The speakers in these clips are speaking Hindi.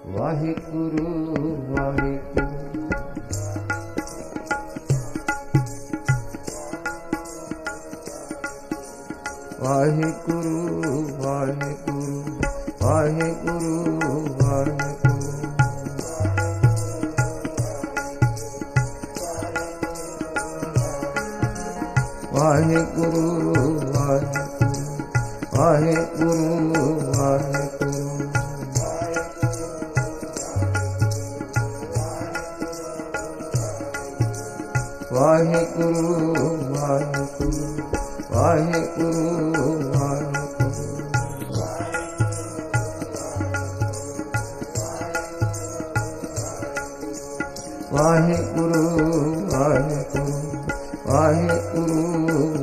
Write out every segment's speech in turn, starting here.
ਵਾਹਿਗੁਰੂ ਵਾਹਿਗੁਰੂ ਵਾਹਿਗੁਰੂ ਵਾਹਿਗੁਰੂ ਵਾਹਿਗੁਰੂ ਵਾਹਿਗੁਰੂ ਵਾਹਿਗੁਰੂ ਵਾਹਿਗੁਰੂ ਵਾਹਿਗੁਰੂ ਵਾਹਿਗੁਰੂ ਵਾਹਿਗੁਰੂ ਵਾਹਿਗੁਰੂ ਵਾਹਿਗੁਰੂ ਵਾਹਿਗੁਰੂ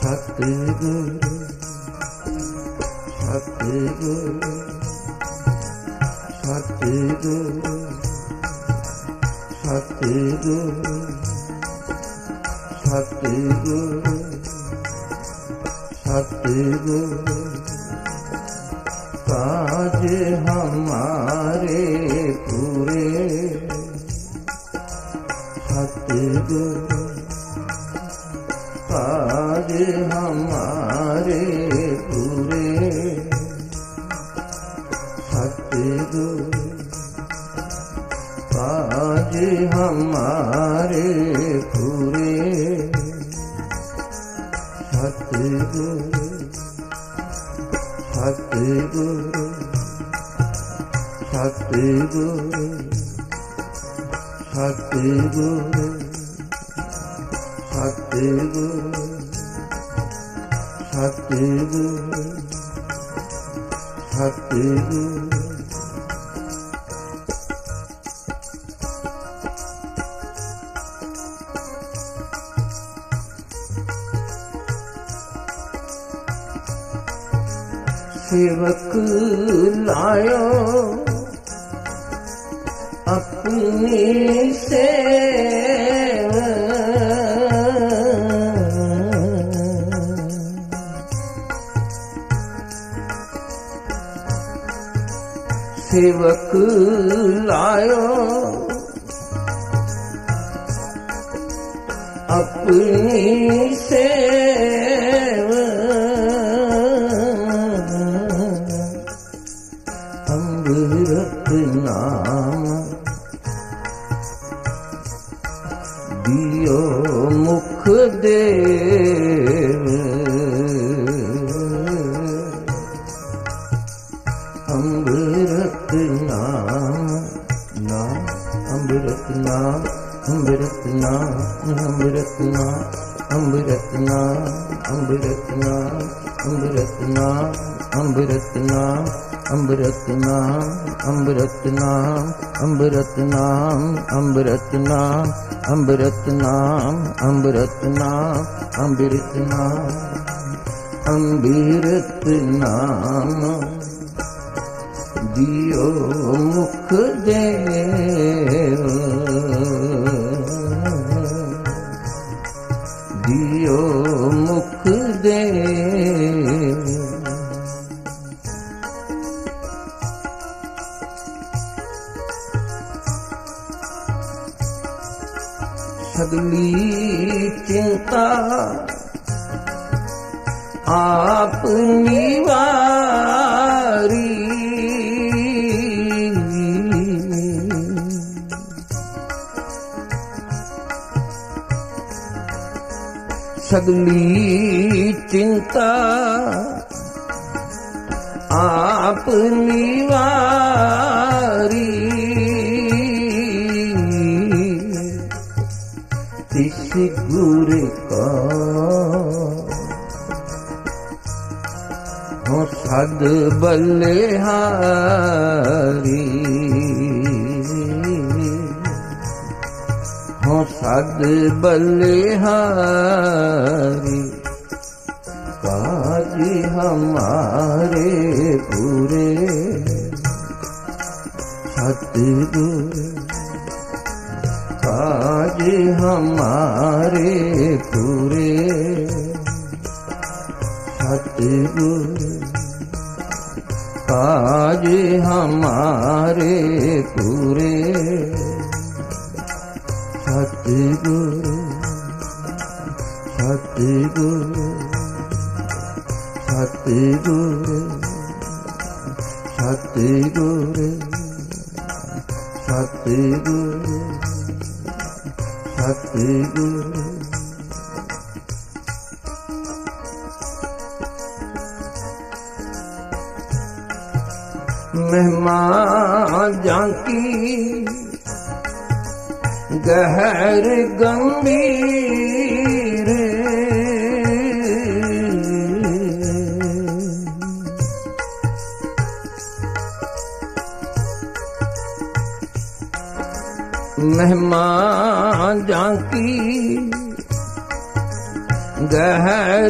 सतगुरु सतगुरु सतगुरु सतगुरु सतगुरु सतगुरु काज हमारे पूरे सतगुरु काज हमारे पूरे सतगुरु काज हमारे पूरे सतगुरु सतगुरु सतगुरु सतगुरु सतगुरु सतगुरु सतगुरु सेवक लायो अपनी सेवा सेवक लायो अपनी सेवा अमृत नाम दियो मुख देव अमृत नाम नाम अमृत नाम अमृत नाम अमृत नाम अमृत नाम अमृत नाम अमृत नाम अमृत नाम अमृत नाम अमृत नाम अमृत नाम अमृत नाम अमृत नाम अमृत नाम अमृत नाम अमृत नाम दियो मुख देव दियो मुख देव सगली चिंता आपनी वारी सगली चिंता आपनी वारी इस गुर का हो सद बलिहारी हो सद बलिहारी काज हमारे पूरे सतगुरु काज हमारे पूरे सतगुरु काज हमारे पूरे सतगुरु सतगुरु सतगुरु सतगुरु सतगुरु सतगुरु महिमा जाकी गहर गंभीर महिमा जाकी गहर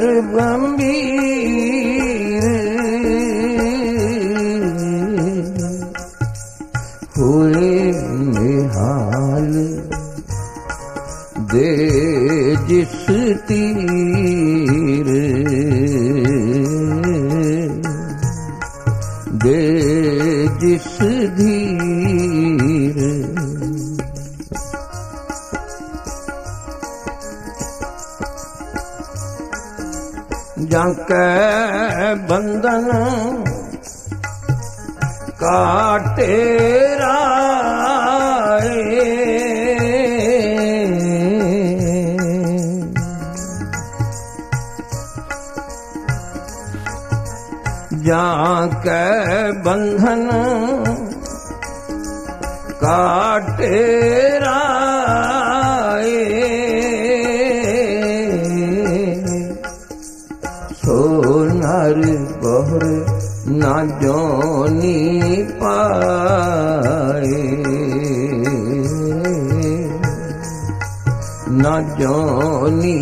गंभीर हुए निहाल दे जिस तीर दे जिस धीर जाके बंधन काटे राए जाके बंधन काटे राए सोनार बहर ना जोनी पाए ना जोनी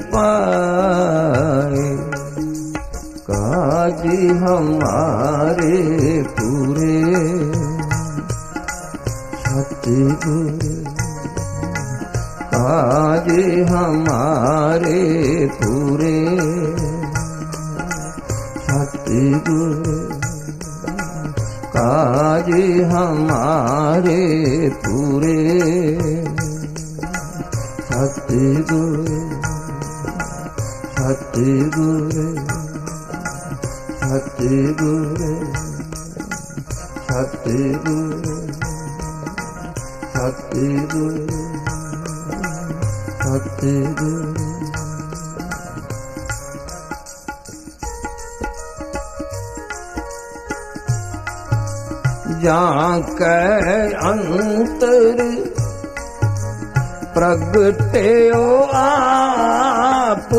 पाए काज हमारे पूरे सतगुरु काज हमारे पूरे सतगुरु काज हमारे पूरे सतगुरु सतगुरु सतगुरु सतगुरु सतगुरु सतगुरु जाके अंतर प्रगटे आप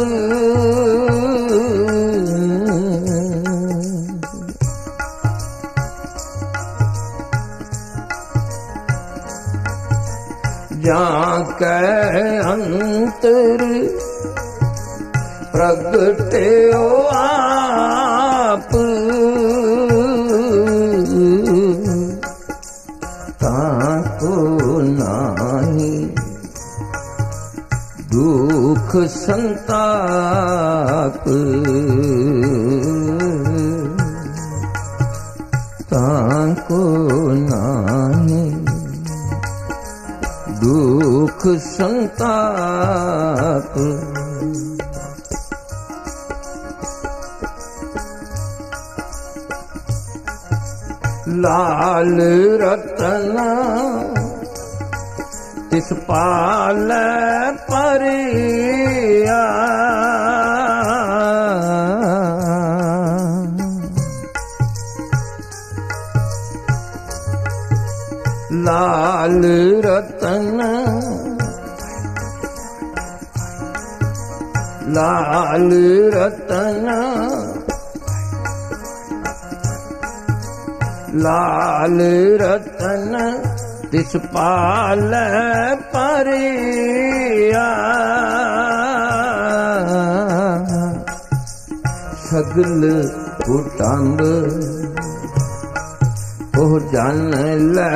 जाके अंतर प्रगटे आप ताको नाही दुख संताप ताको नाही दुख संताप लाल रतन तिस पाल परिया लाल रतन लाल रतन लाल रतन तिस पाल परिया सगल कुटुंब ओ जन ले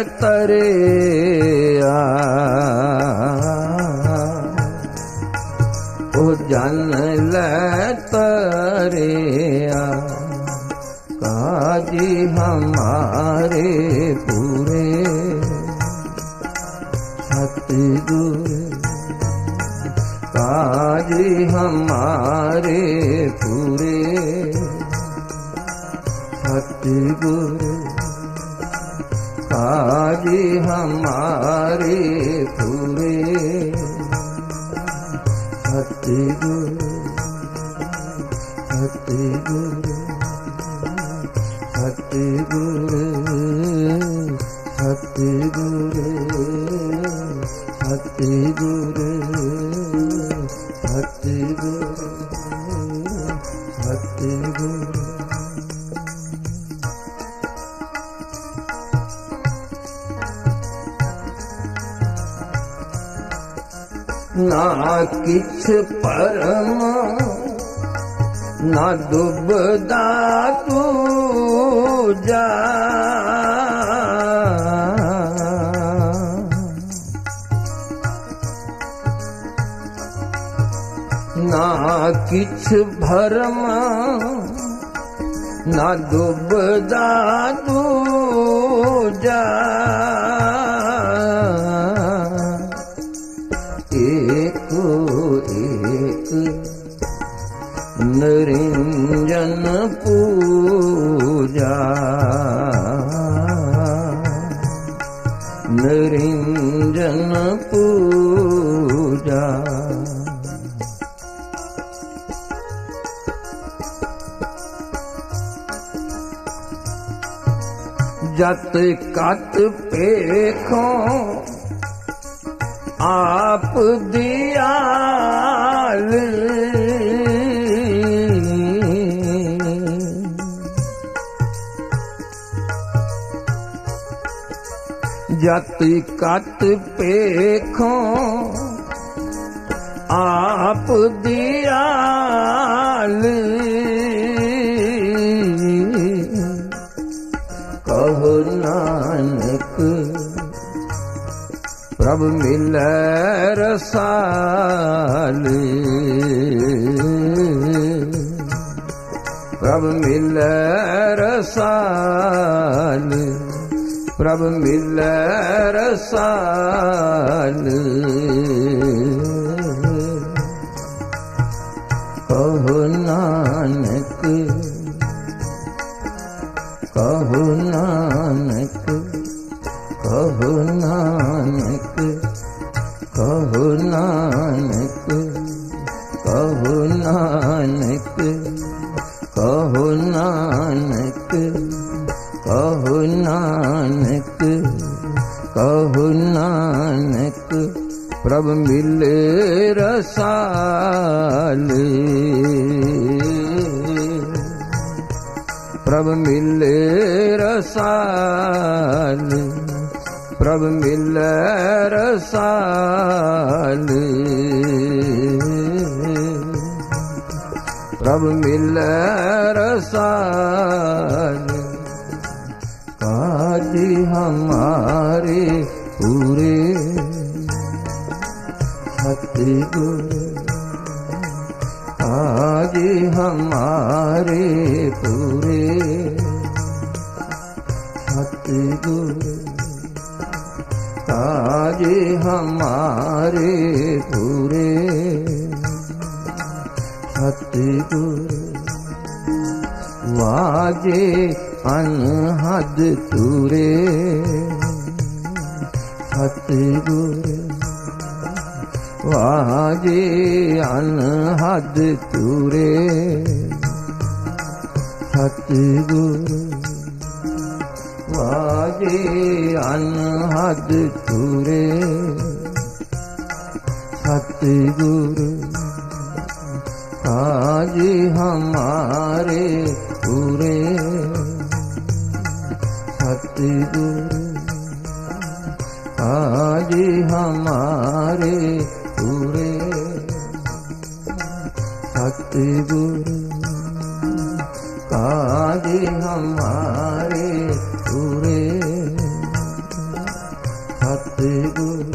तरिया ओ जन ले तरिया काजी हमारे पूरे सतगुरु काजी हमारे पूरे सतगुरु काजी हमारे पूरे सतगुरु सतगुरु सतगुरु सतगुरु सतगुरु सतगुरु सतगुरु ना किछ परम ना दुबदा तूजा ना किछ भरम ना दुबदा दूजा एक एक निरंजन पूजा निरंजन पूजा जत कत पेखों आप दियाल जत कत पेखों आप दियाल कहो नानक प्रभु मिलै रसाल प्रभु मिलै रसाल प्रभु मिलै रसाल कहो नानक कहो नानक कहो नानक कहो नानक कहो नानक कहो नानक कहो नानक कहो नानक प्रभु मिले रसाल प्रभु मिले रसाल प्रभु मिले रसाल प्रभु मिले रसाल काज हमारे पूरे सतगुर आज हमारे पूरे सतगुर आज हमारे पूरे सतगुर वाजे अनहद तूरे सतगुर वाजे अनहद तूरे सतगुर वाजे अनहद तूरे सतगुर आज हमारे पूरे सतगुर आज हमारे पूरे सतगुर आज हमारे पूरे सतगुर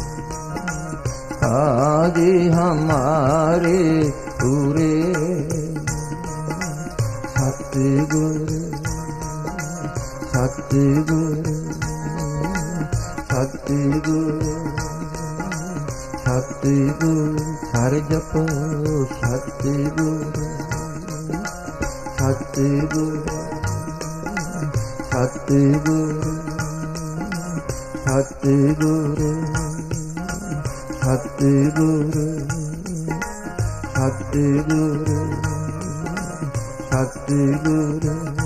आज हमारे पूरे सतगुर सतगुर सतगुर सतगुर हर जपो सतगुर सतगुर सतगुर सतगुर सतगुर सतगुर सतगुर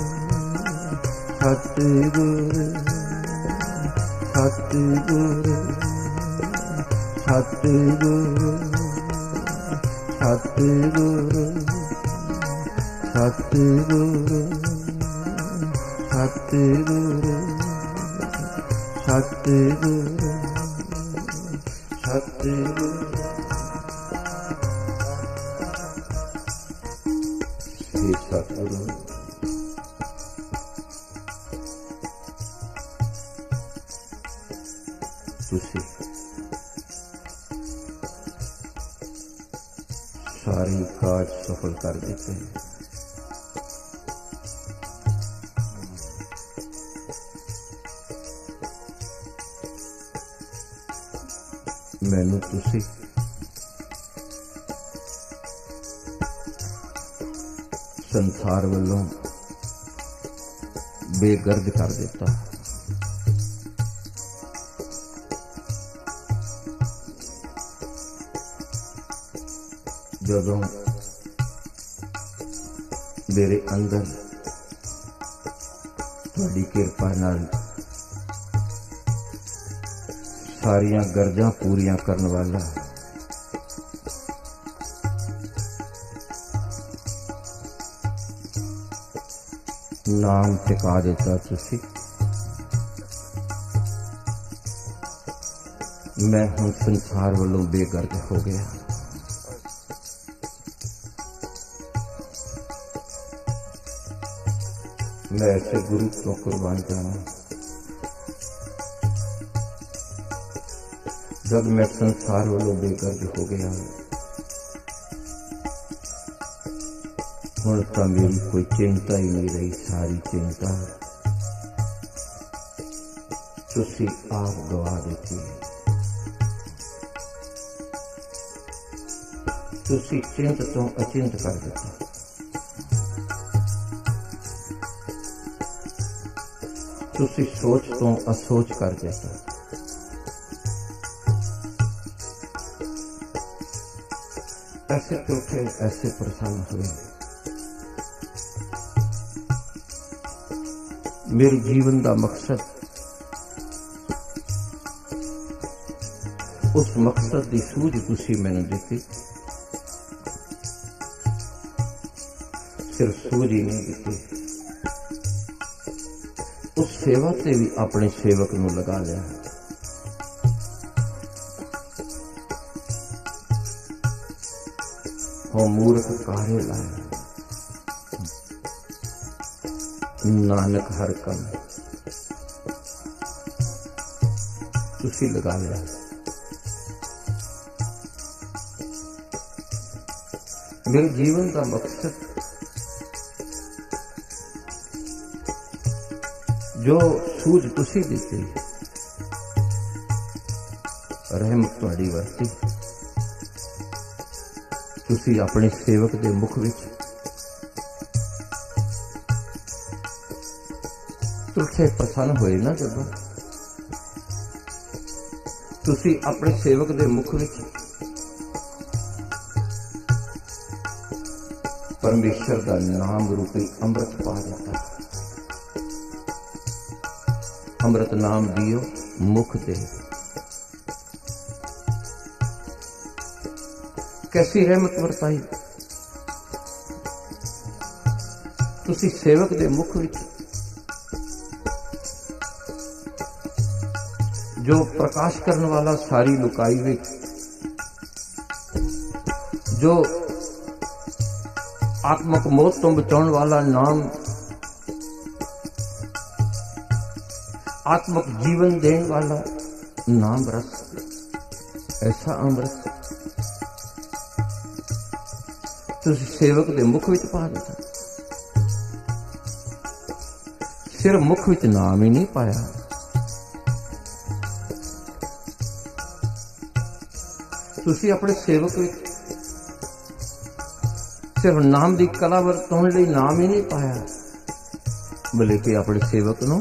सतगुर सतगुर सतगुर सतगुर सतगुर सतगुर सतगुर सतगुर हे सतगुरु, तुसी सारे काज सफल कर देते हैं। मैनू तुसी संसार वालों बेगर्द कर देता। जदों मेरे अंदर तुहाडी किरपा नाल सारियां गर्जां पूरियां करने वाला नाम टिका देता तुसी, मैं हुण संसार वालों बेगर्द हो गया। मैं ऐसे गुरु को कुर्बान जाऊं। जब मैं संसार वालों बेगर्द हो गया, हुण तो मेरी कोई चिंता ही नहीं रही। सारी चिंता तुसी आप गवा देती है। तुसी चिंत तो अचिंत कर देता। तुसी सोच तो असोच कर देता। ऐसे टूटे, ऐसे प्रसन्न हुए। मेरे जीवन का मकसद, उस मकसद की सूझ तुसी मैंने दी। सिर्फ सूझ ही नहीं दी, उस सेवा से भी अपने सेवक नूं लगा लिया। हो मूर्ख काहे लाया, नानक हर कम तुसी लगा लिया। मेरे जीवन का मकसद जो सूझ तुसी दी, रहमत तुहाडी वरती। तुसी अपने सेवक के मुख विच तुसे प्रसन्न होए ना। जब तुसी अपने सेवक के मुख विच परमेश्वर का नाम रूपी अमृत पा देता। अमृत नाम दियो मुख दे। कैसी रहमत वरताई तुसी सेवक दे मुख विच। जो प्रकाश करने वाला सारी लुकाई विच, जो आत्मक मौत तो बचाने वाला नाम, आत्मक जीवन देने वाला नाम रस, ऐसा अमृत तुसी सेवक दे मुख विच पा दिता। सिर्फ मुख विच नाम ही नहीं पाया, तुसी अपने सेवक विच सिर्फ नाम की कला वरतौण लई नाम ही नहीं पाया, बल्कि अपने सेवक नूं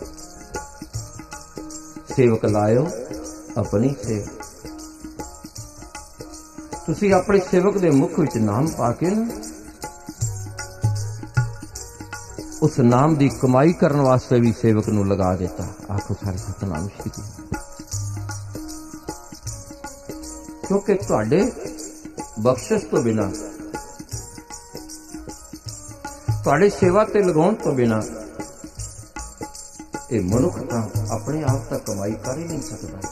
सेवक लायो अपनी सेवा। तुसी अपने सेवक दे मुख विच नाम पाके उस नाम की कमाई करने वास्ते भी सेवक नूं लगा देता। आखो सारे सतनाम श्री। क्योंकि तुहाडे बख्शिश तो बिना, तुहाडे सेवा ते लगाउण तो बिना ये मनुख तां अपने आप तक कमाई कर ही नहीं सकता।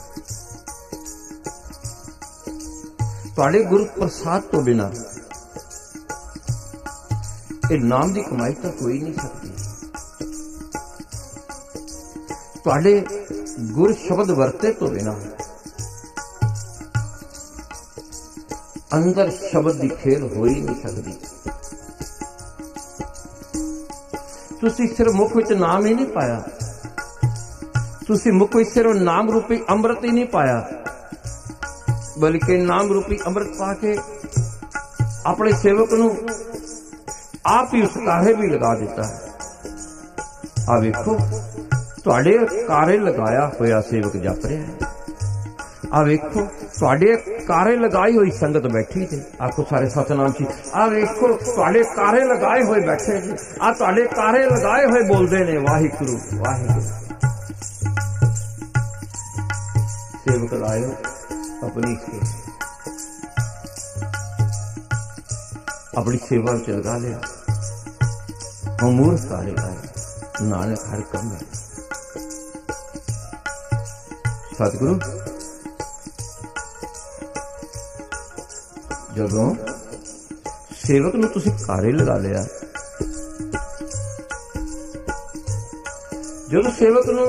तुहाडे गुरु प्रसाद तो बिना ये नाम की कमाई तो कोई नहीं सकती। तुहाडे गुर शब्द वरते तो बिना अंदर शब्द की खेल हो ही नहीं सकती। तुसी सिर्फ मुख विच नाम ही नहीं पाया, तुसी मुख विच सिर्फ नाम रूपी अमृत ही नहीं पाया, बल्कि नाम रूपी अमृत पाके अपने सेवक नूं आप ही उस कारे भी लगा दिता है। आ वेखो तुहाडे कारे लगाया होया सेवक जप रहा है। आ वेखो तुहाडे कारे लगाई हुई संगत बैठी थे। आखो सारे सतनाम जी। आ वेखो तुहाडे कारे लगाए हुए बैठे थे। आ तुहाडे कारे लगाए हुए बोलते ने वाहिगुरु वाहिगुरु। सेवक लायो अपनी सेवा च लगा लिया। मूर्ख कारे लाए नानक हर कम है। सतगुरु जदों सेवक नूं तुसीं कारे लगा लिया, जदों सेवक नूं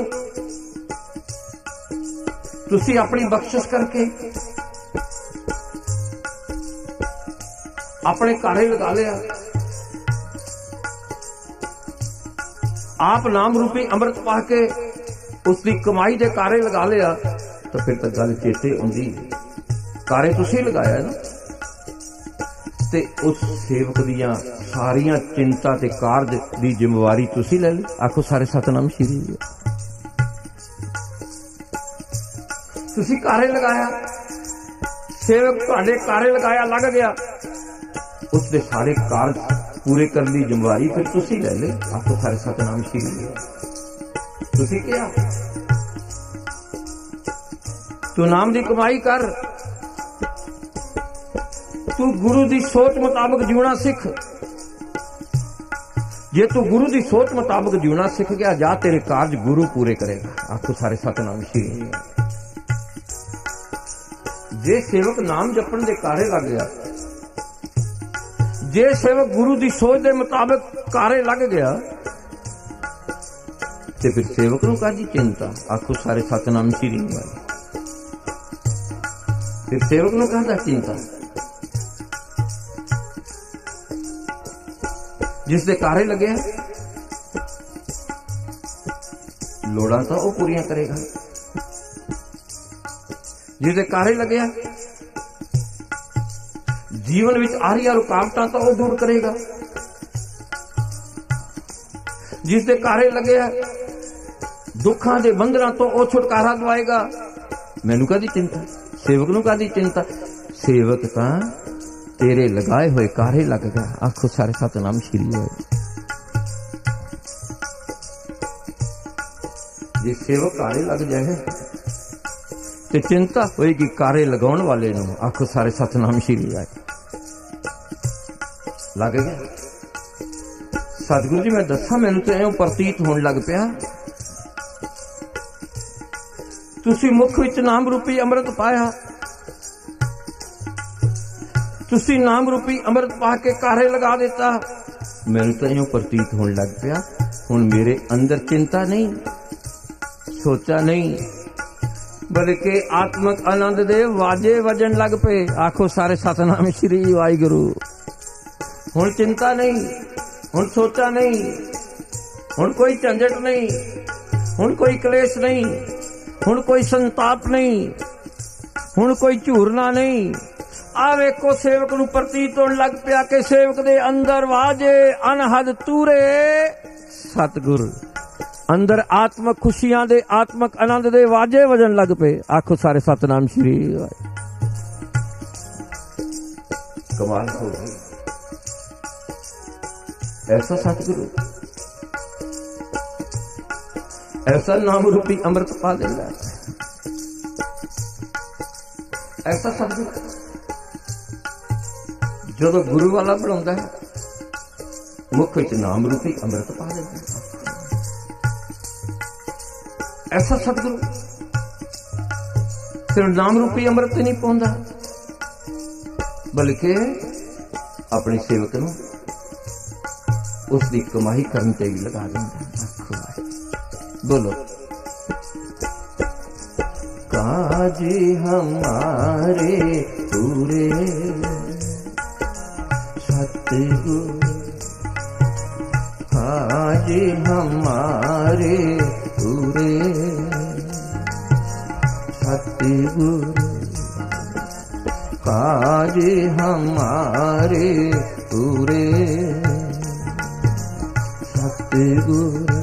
तुसीं अपनी बख्शिश करके अपने कारे लगा लिया, आप नाम रूपी अमृत पाके उसकी कमाई दे कारे लगा लिया, तो फिर तो गल चेते आउंदी कारे तुसीं लगाया ना। ते उस सेवक दियां सारियां चिंता ते कारज दी जिम्मेवारी तुसीं ले ली। आखो सारे सतनाम श्री। तुसीं कारे लगाया, सेवक तुहाडे कारे लगाया लग गया, उसके सारे कारज पूरे करने की जिम्मेवारी फिर तुसीं ले ली। आखो सारे सतनाम श्री। तुसीं क्या तू नाम की कमाई कर, तू गुरु की सोच मुताबिक जीवना सीख। जे तू गुरु की सोच मुताबिक जीवना सीख गया, जा तेरे कार्य गुरु पूरे करेगा। आखो सारे सतनाम श्री। जे सेवक नाम जपण दे कारे लग गया, जे सेवक गुरु की सोच के मुताबिक कारे लग गया, ते फिर सेवक नूं काहदी चिंता। आखो सारे सतनाम श्री। फिर सेवक नूं काहदा चिंता, जिसके कारे लगे लोड़ा तो वह पूरियां करेगा, जिसके कारे लगे जीवन विच आ रही रुकावटां तो वह दूर करेगा, जिसके कारे लगे दुखां दे बंधनां तो वह छुटकारा दवाएगा। मैनू काहदी चिंता, सेवक नूं काहदी चिंता। सेवक तां तेरे लगाए हुए कारे लग गया। आखो सारे सतनाम श्री। जे सेवक कारे लग जाए तो चिंता होएगी कारे लगाने वाले नूं। आखो सारे सतनाम श्री। लग गया। सतगुरु जी मैं दसा, मैनू तो इउं प्रतीत होने लग पिया तुसी मुख विच नाम रूपी अमृत पाया, तुसी नाम रूपी अमृत पा के कारे लगा देता। मैनू तो इउं प्रतीत होने लग पिया हुण मेरे अंदर चिंता नहीं, सोचा नहीं, बल्कि आत्मक आनंद दे वाजे वजन लग पे। आखो सारे सतनाम श्री वाहिगुरु। हुण चिंता नहीं, हुण सोचा नहीं, हुण कोई झंझट नहीं, हुण कोई क्लेश नहीं, हुण कोई संताप नहीं, हुण कोई झूरना नहीं। आ वेखो सेवक नूं प्रतीत होण लग पिया कि सेवक दे अंदर वाजे अनहद तूरे सतगुर, अंदर आत्मक खुशियां दे आत्मक आनंद दे वाजे वजन लग पे। आखो सारे सतनाम श्री। कमाल हो गई। ऐसा सतगुरु, ऐसा नाम रूपी अमृत पा देता है। ऐसा सतगुरु जो गुरु वाला बनाता है, मुख विच नाम रूपी अमृत पा देता है। ऐसा सतगुरु सिर्फ नाम रूपी अमृत नहीं पाउंदा, बल्कि अपने सेवक नूं उसकी कमाई करने ते भी लगा देंगे। बोलो काज हमारे पूरे सतगुरु, काज हमारे पूरे सतगुरु, काज हमारे पूरे सतगुरु,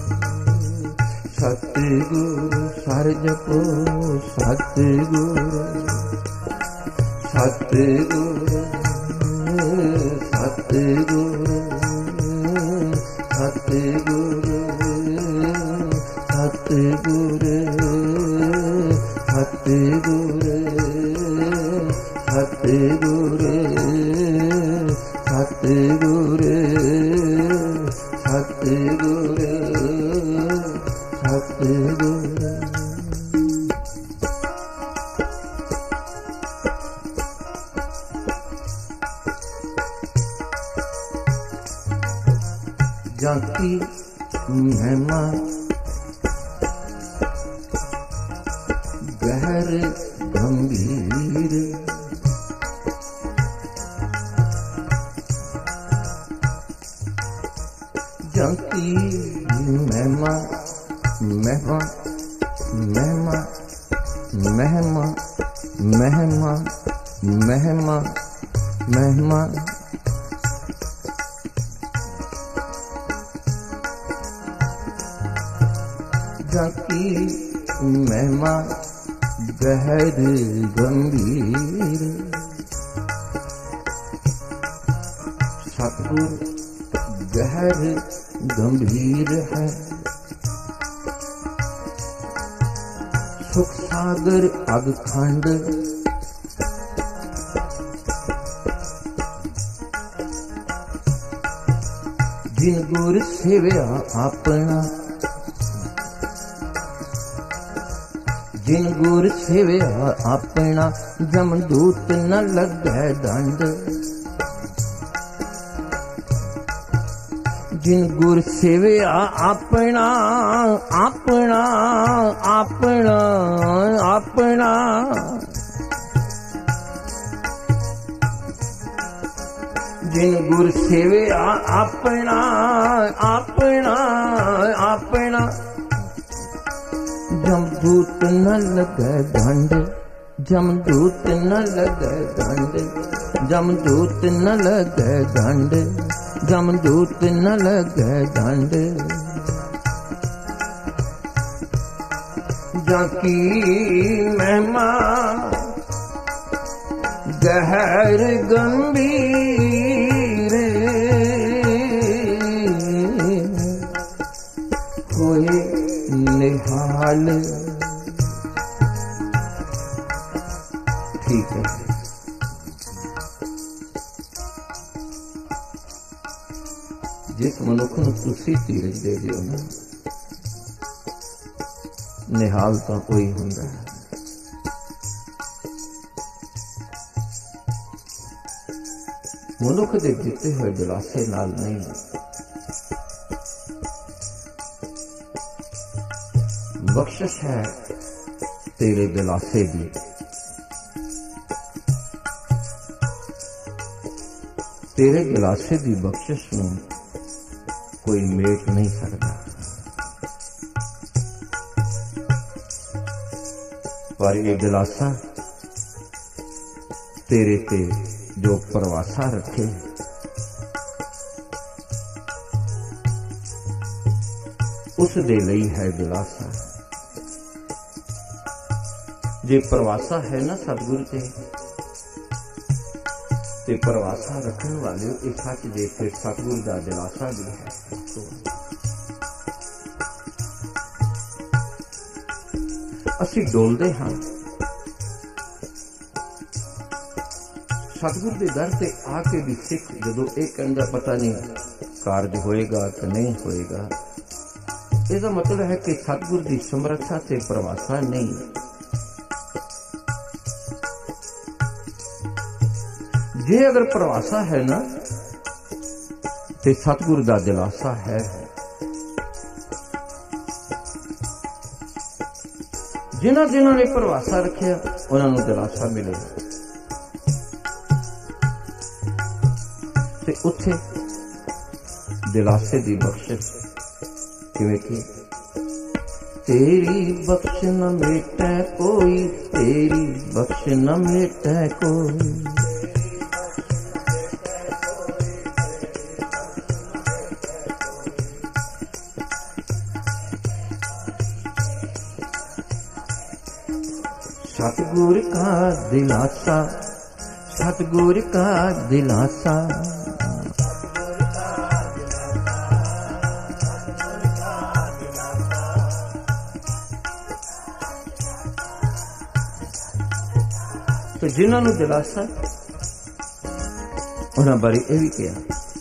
सतगुरु सर जपो सतगुरु, सतगुरु सतगुरु सतगुरु सतगुरु सतगुरु सतगुरु सतगुरु सतगुरु सतगुरु। जाकी महिमा गहर गंभीर, जाकी महिमा महिमा महिमा महिमा महिमा महिमा महिमा जाकी महिमा गहर गंभीर, सतगुर गहर गंभीर है, सुख सागर अगखंड, जिन गुर सेवया अपना, जिन गुर सेवया अपना, जमदूत न लगे दंड, जिन गुर सेवया अपना अपना अपना अपना, जिन गुर सेवया अपना अपना अपना, जमदूत न लगे दंड, जमदूत न लगे दंड, जमदूत न लगे दंड, जमदूत न लगे दंड। जाकी महिमा गहर गंभीर, कोई निहाल। ठीक है, जिस मनुख नूं तुसीं धीरज दे दिओ ना, निहाल तां कोई हुंदा है। मनुख दे दिते हुए दिलासे नाल नहीं, बख्शिश है तेरे दिलासे दी, तेरे दिलासे दी बख्शिश नूं कोई मेट नहीं सकता। पर यह दिलासा तेरे ते जो परवासा रखे, उस दे लई है दिलासा। जे परवासा है ना सतगुरु ते परवासा रखने वाले ये सच दे, फिर सतगुरु का दिलासा भी है। असी डोलते हाँ सतगुरु के दर से आके भी सिख जो एक कहता पता नहीं कारज होएगा कि नहीं होएगा, इसका मतलब है कि सतगुरु की समर्था से परवासा नहीं। जे अगर परवासा है ना ते सतगुरु दा दिलासा है। जिन्हां जिन्हां ने भरोसा रखिया उन्हां नूं दिलासा मिलेगा। ते उत्थे दिलासे दी बख्शिश किवें की, तेरी बख्श न मिटे कोई, तेरी बख्श न मिटे कोई, सतगुर का दिलासा, सतगुर का दिलासा, तो जिन्होंने दिलासा उन्होंने बारे यह भी कहा,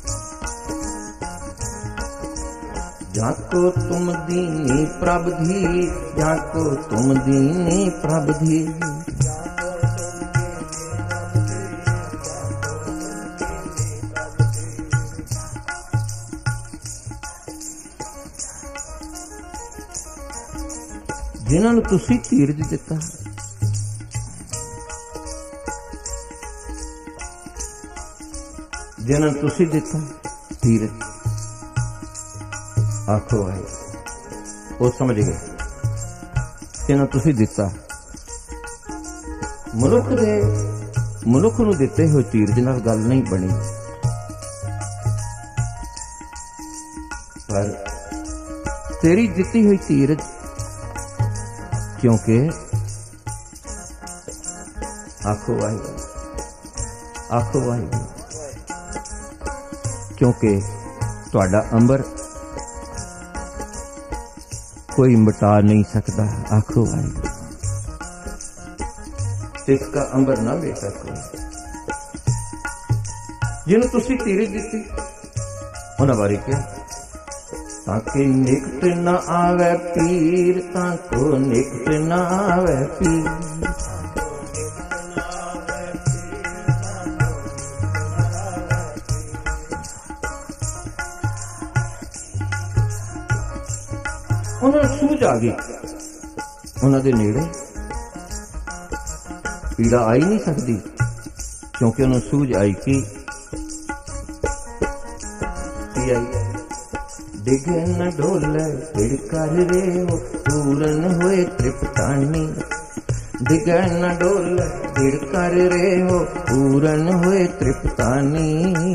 जाको तुम दीनी प्रभ धी, जाको तुम दीनी प्रभ धी, जिन्होंने तुसी धीरज दिता, जिन्होंने तुसी दिता धीरज, आखो है वो समझ गए। जिन्होंने तुसी दिता मनुख नूं दिते हुए धीरज नाल गल नहीं बनी, पर तेरी दिती हुई धीरज, क्योंकि आखो वाहिगुरू, आखो वाहिगुरू, क्योंकि तुहाडा अंबर कोई मिटा नहीं सकता। आखो वाहिगुरू, इसका अंबर ना बेटा कोई। जिन्होंने तुसी धीरज दी उन्हां बारे क्या, ताकि निकट न आवे पीर, ताको निकट न आवे पीर, उन्होंने सूझ आ गई, उन्होंने नेड़े पीड़ा आई नहीं सकती, क्योंकि उन्होंने सूझ आई कि आई, डिगे न डोले फिर कर रे हो, पूरन हुए तृप्तानी, डिगे न डोले फिर कर रे हो, पूरन हुए तृप्तानी,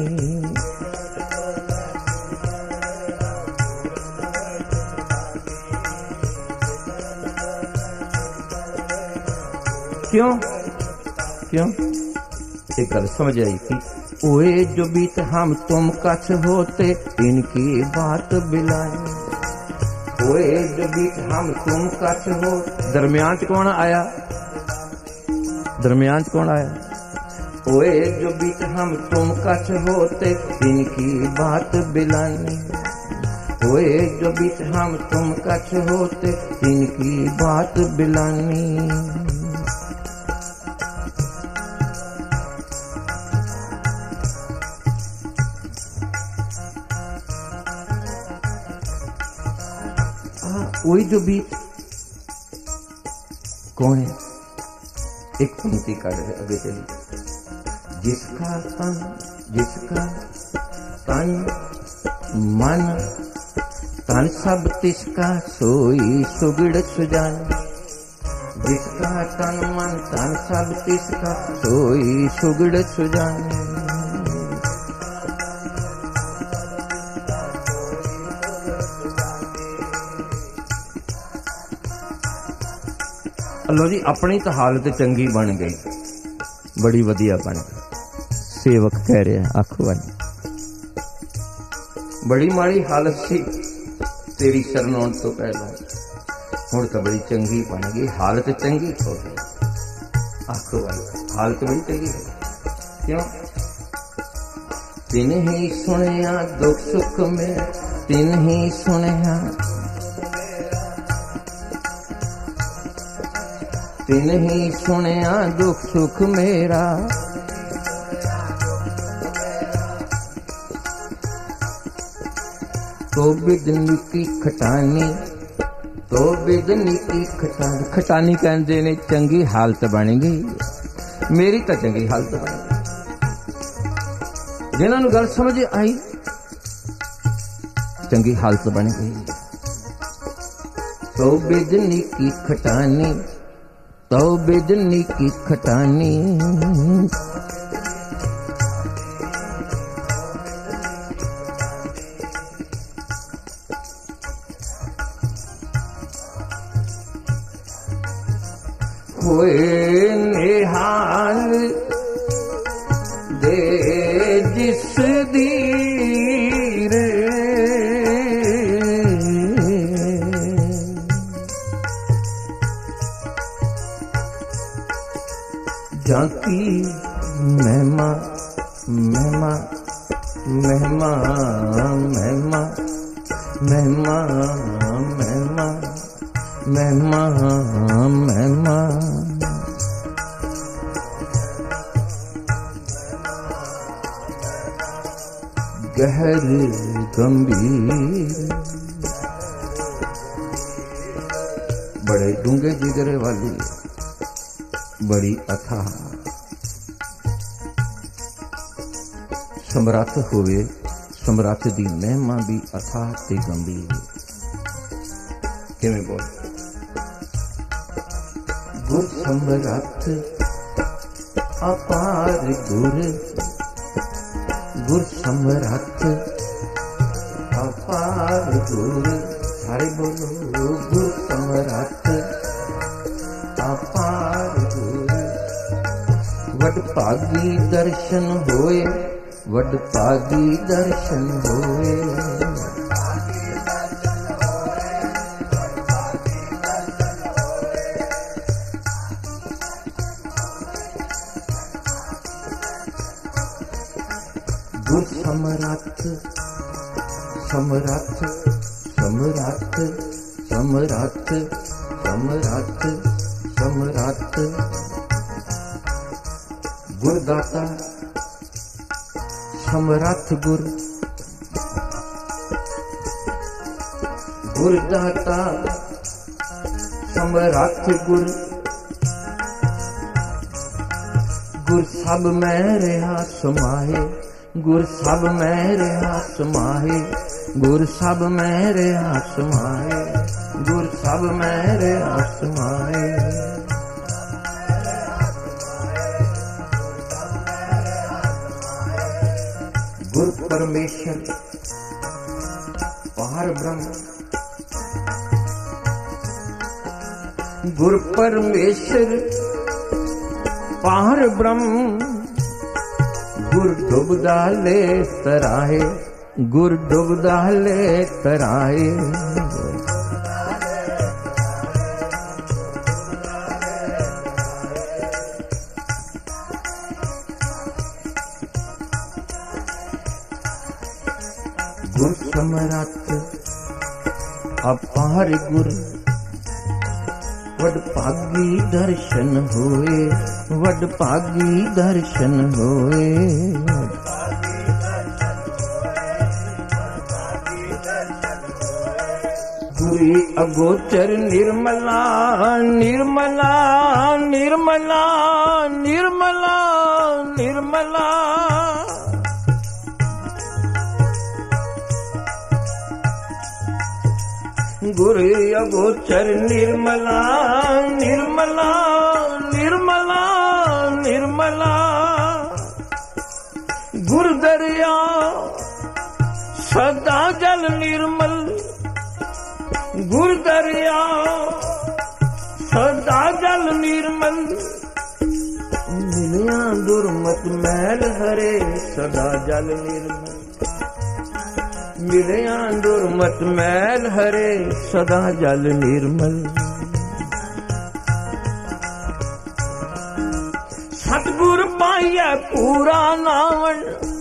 क्यों क्यों एक गल समझ आई थी, ओए जो बीत हम तुम कछ होते, इनकी बात बिलाई, ओए जो बीत हम तुम कछ हो, दरमियान च कौन आया, दरमियान च कौन आया, ओए जो बीत हम तुम कछ होते, इनकी बात बिलाई, ओए जो बीत हम तुम कछ होते, इनकी बात बिलानी, वही जो भी कौन है, एक पंक्ति का आगे चली, जिसका तन मन तन सब तिसका सोई सुगड़ सुजान, जिसका तन मन तन सब तिसका सोई सुगड़ सुजान, लो जी अपनी तो हालत चंगी बन गई, बड़ी वधिया बन गई। सेवक कह रहे हैं, आखो भाई बड़ी माड़ी हालत सी तेरी शरण आने तो पहला, हुण तो बड़ी चंगी बन गई, हालत चंगी हो गई। आखो भाई हालत बड़ी चंगी है, क्यों? तिन ही सुनिया दुख सुख में, तिन ही सुनिया, तिन ही सुनिया दुख सुख मेरा, तो बिदनी की खटानी, तो बिदनी की खटानी। खटानी कहते ने चंगी हालत बन गई, मेरी तो चंगी हालत बन गई। जिन्होंने गल समझ आई चंगी हालत बन गई। तो बिदनी की खटानी, तो बिदनी की खटानी। होए निहाल दे जिस दीर, जाकी महिमा महिमा महिमा महिमा महिमा महिमा महिमा महिमा। गहर गंभीर, बड़े डूंगे जिगरे वाली, बड़ी अथाह। समरथ होवे, समरथ दी महिमा भी अथाह ते गंभीर। किवें बोल? गुर समरथ अपार गुर, गुर समरथ अपार गुर। हरि बोलो गुर समरथ अपार गुर। वड भागी दर्शन होए, वड भागी दर्शन होए। गुर समरथ समरथ समरथ समरथ समरथ समरथ। गुरदाता समरथ गुर, गुरदाता समरथ गुर। गुर सब में रहा समाये, गुर सब में रहा समाये, गुर सब में रहा समाये, गुर सब में रहा समाये। गुर परमेश्वर पार ब्रह्म, गुर परमेश्वर पार ब्रह्म। गुर डुबदा ले तराहे, गुर डुबदा ले तराहे। गुर समरथ अपार गुर, वड भागी दर्शन होए, वड भागी दर्शन होए। गुरी अगोचर निर्मला निर्मला निर्मला निर्मला निर्मला। गुरु अगोचर निर्मला निर्मला निर्मला निर्मला। गुर दरिया सदा जल निर्मल, गुर दरिया सदा जल निर्मल। मिलिया दुर्मत मैल हरे सदा जल निर्मल, मिलिया दुर्मत मैल हरे सदा जल निर्मल। सतगुर पाइया पूरा नावन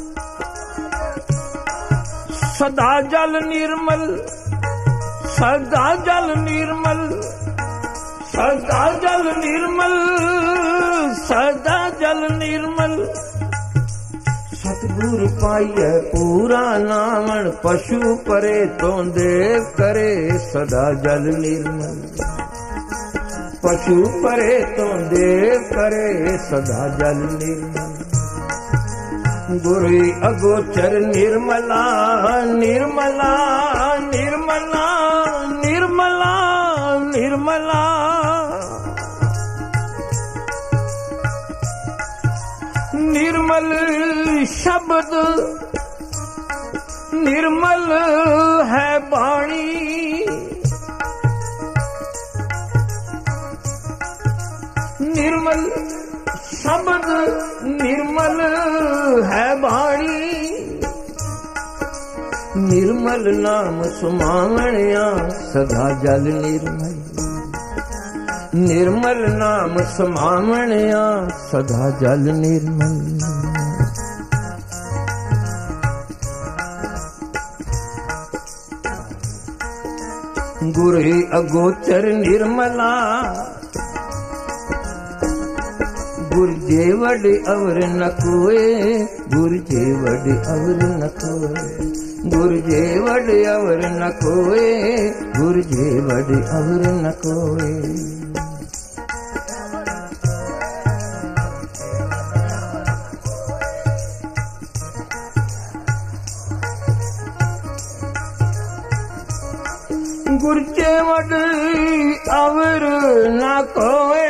सदा जल निर्मल, सदा जल निर्मल, सदा जल निर्मल, सदा जल निर्मल। गुर पाइए पूरा नावण, पशु परे तो देव करे सदा जल निर्मल। पशु परे तो देव करे सदा जल निर्मल। गुरु अगोचर निर्मला निर्मला निर्मला निर्मला निर्मला। निर्मल शब्द निर्मल है वाणी, निर्मल शब्द निर्मल है वाणी। निर्मल नाम सुमावणिया सदा जल निर्मल। निर्मल नाम सुमावणिया सदा जल निर्मल। गुरु अगोचर निर्मला, गुरु जेवड अवर न कोय, गुरु जेवड अवर न कोय। गुरु जेवड अवर न कोय, गुरु जेवड अवर न कोय। गुरु जेवड अवर न कोय,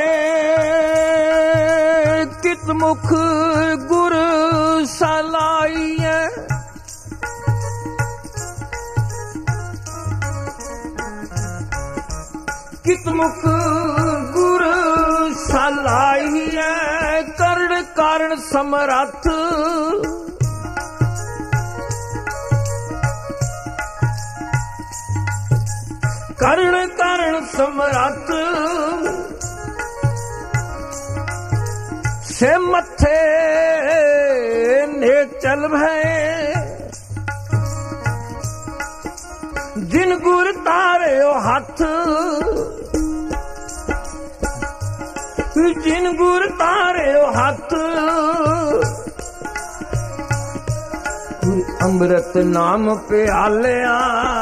कित मुख गुर सलाइए। कित मुख गुर सलाइए, कर्ण कारण समरथ। कर्ण कारण समरथ, से मथे ने चल भय। जिन गुर तारे हाथ, जिन गुर तारे हाथ। अमृत नाम प्यालिया,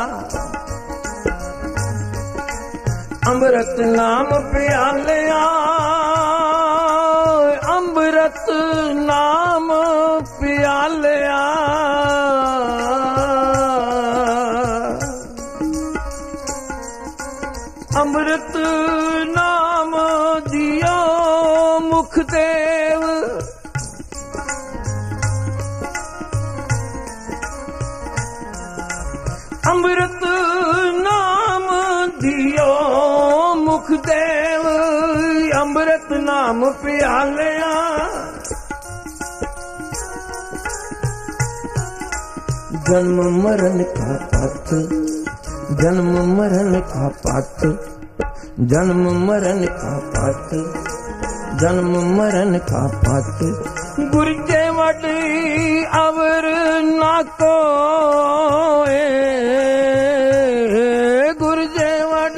अमृत नाम प्यालिया। अमृत नाम प्यालिया। अमृत नाम दियो मुख देव। अमृत नाम दियो मुख देव। अमृत नाम प्यालिया। जन्म मरण का पथ, जन्म मरण का पथ। जन्म मरण का पथ, जन्म मरण का पथ। गुरु जेवड अवर न कोय, गुरु जेवड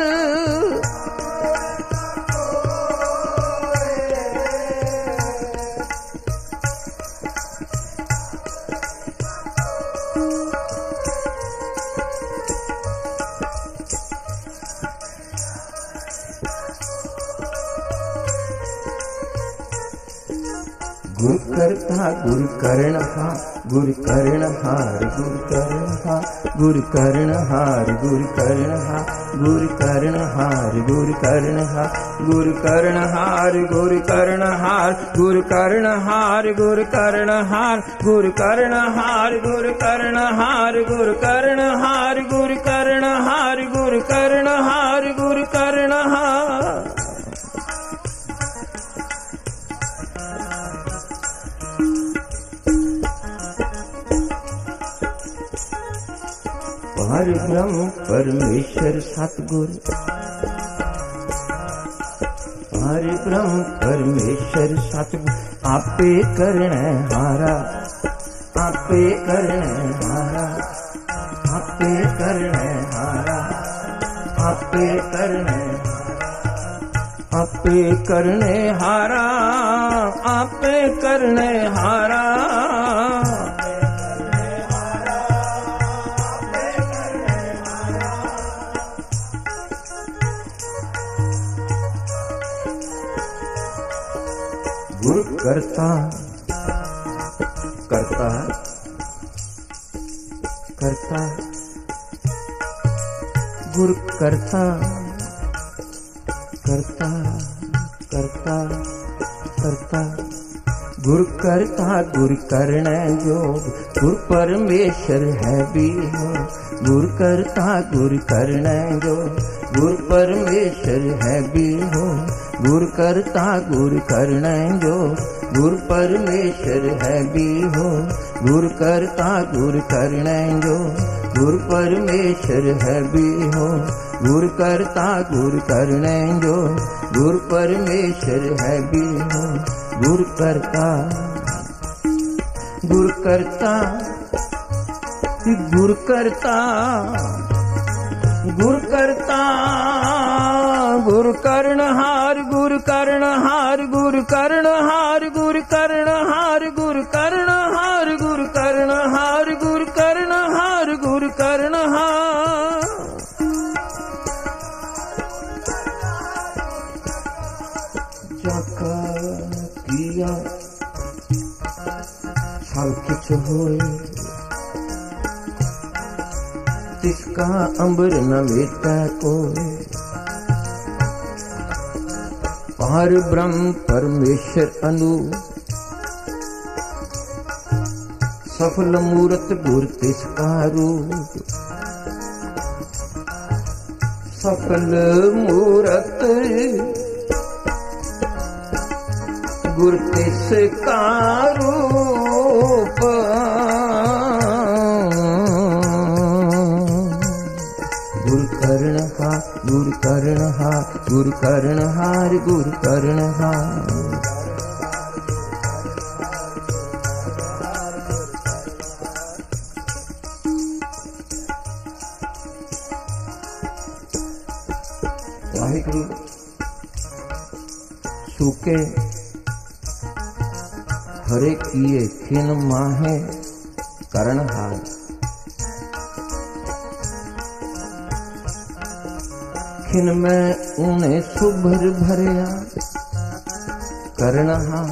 गुरु करता गुरु करण हार, गुरु करण हार, गुरु करण हार, गुरु करण हार, गुरु करण हार, गुरु करण हार, गुरु करण हार, गुरु करण हार, गुरु करण हार, गुरु करण हार, गुरु करण हार, गुरु करण हार, गुरु करण हार, गुरु करण हार, गुरु करण हार, गुरु करण हार, गुरु करण हार। पार ब्रह्म परमेश्वर सतगुर, पार ब्रह्म परमेश्वर सतगुर। आपे करने हारा, आपे करने हारा, आपे करने हारा, आपे करने हारा, आपे करने हारा, आपे करने हारा। करता करता करता गुर करता करता करता करता गुर करता गुर करण जोग गुर परमेश्वर है भी हो गुर करता गुर करण जोग गुर परमेश्वर है भी हो गुर करता गुर करण जोग गुर परमेश्वर है भी हो गुर करता गुर करण जोग गुर परमेश्वर है भी हो गुर करता गुर करण जोग गुर परमेश्वर है भी हो गुर करता गुर करता गुर करता गुर करता गुर कर्णहार गुर कर्णहार गुर कर्णहार गुर कर्णहार गुर कर्णहार गुर कर्णहार गुर कर्णहार गुर कर्णहार जाका किया सब कुछ होए तिसका अंबर न वेता कोई पार ब्रह्म परमेश्वर अनु सफल मूरत गुर तिसका रूप सफल मूरत गुर तिसका रूप गुर कर्णहार गुर कर्णहार गुर कर्णहार गुर कर्णहार वाहिगुरु सूके हरे किए खिन माहे कर्णहार खिन में ऊने सुभर भरिया कर्णहार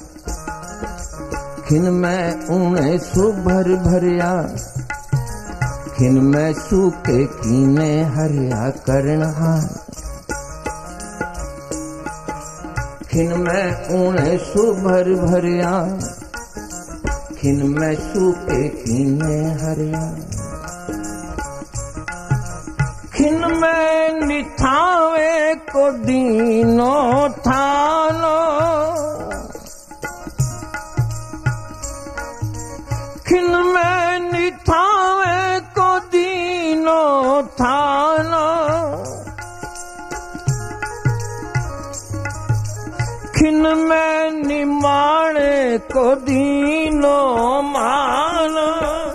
खिन में ऊने सुभर भरिया खिन में सूके कीने हरिया कर्णहार खिन में ऊने सुभर भरिया खिन में सूके कीने हरिया खिन में निथावे को दीनो थानो खिन में निथावे को दीनो थानो खिन में निमाणे को दीनो मानो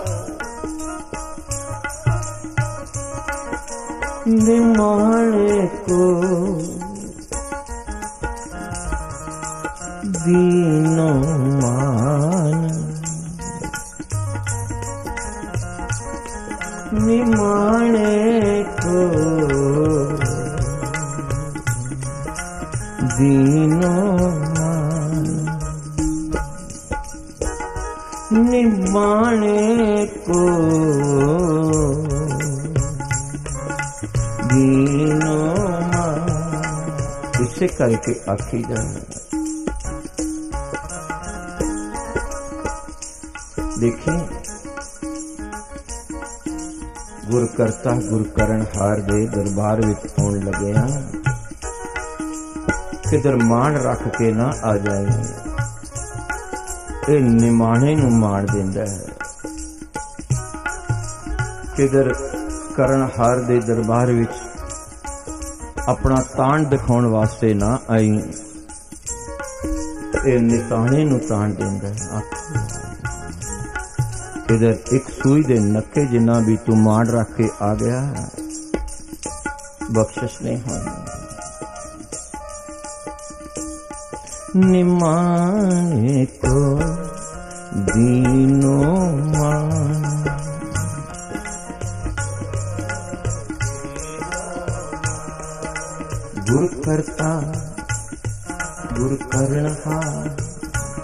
निमाणे को दीनो मान निमाणे को दीनो मान निमाणे को दीनो मान इसे करके आखी जाए। देखिए गुर करता गुर करण हार दे दरबार विच आउण लगे हां किधर मान रख के ना आ जाए ये निमाणे नूं मान देंदा है किधर करण हार दे दरबार विच अपना ताण दिखाउण वास्ते ना आई ये निताणे नूं ताण देंदा है। इधर एक सुई दे नक्के जिन्ना भी तू मान रख के आ गया बख्शिश नहीं होनी। निमाने को दीनो मान गुर करता गुर कर्णहार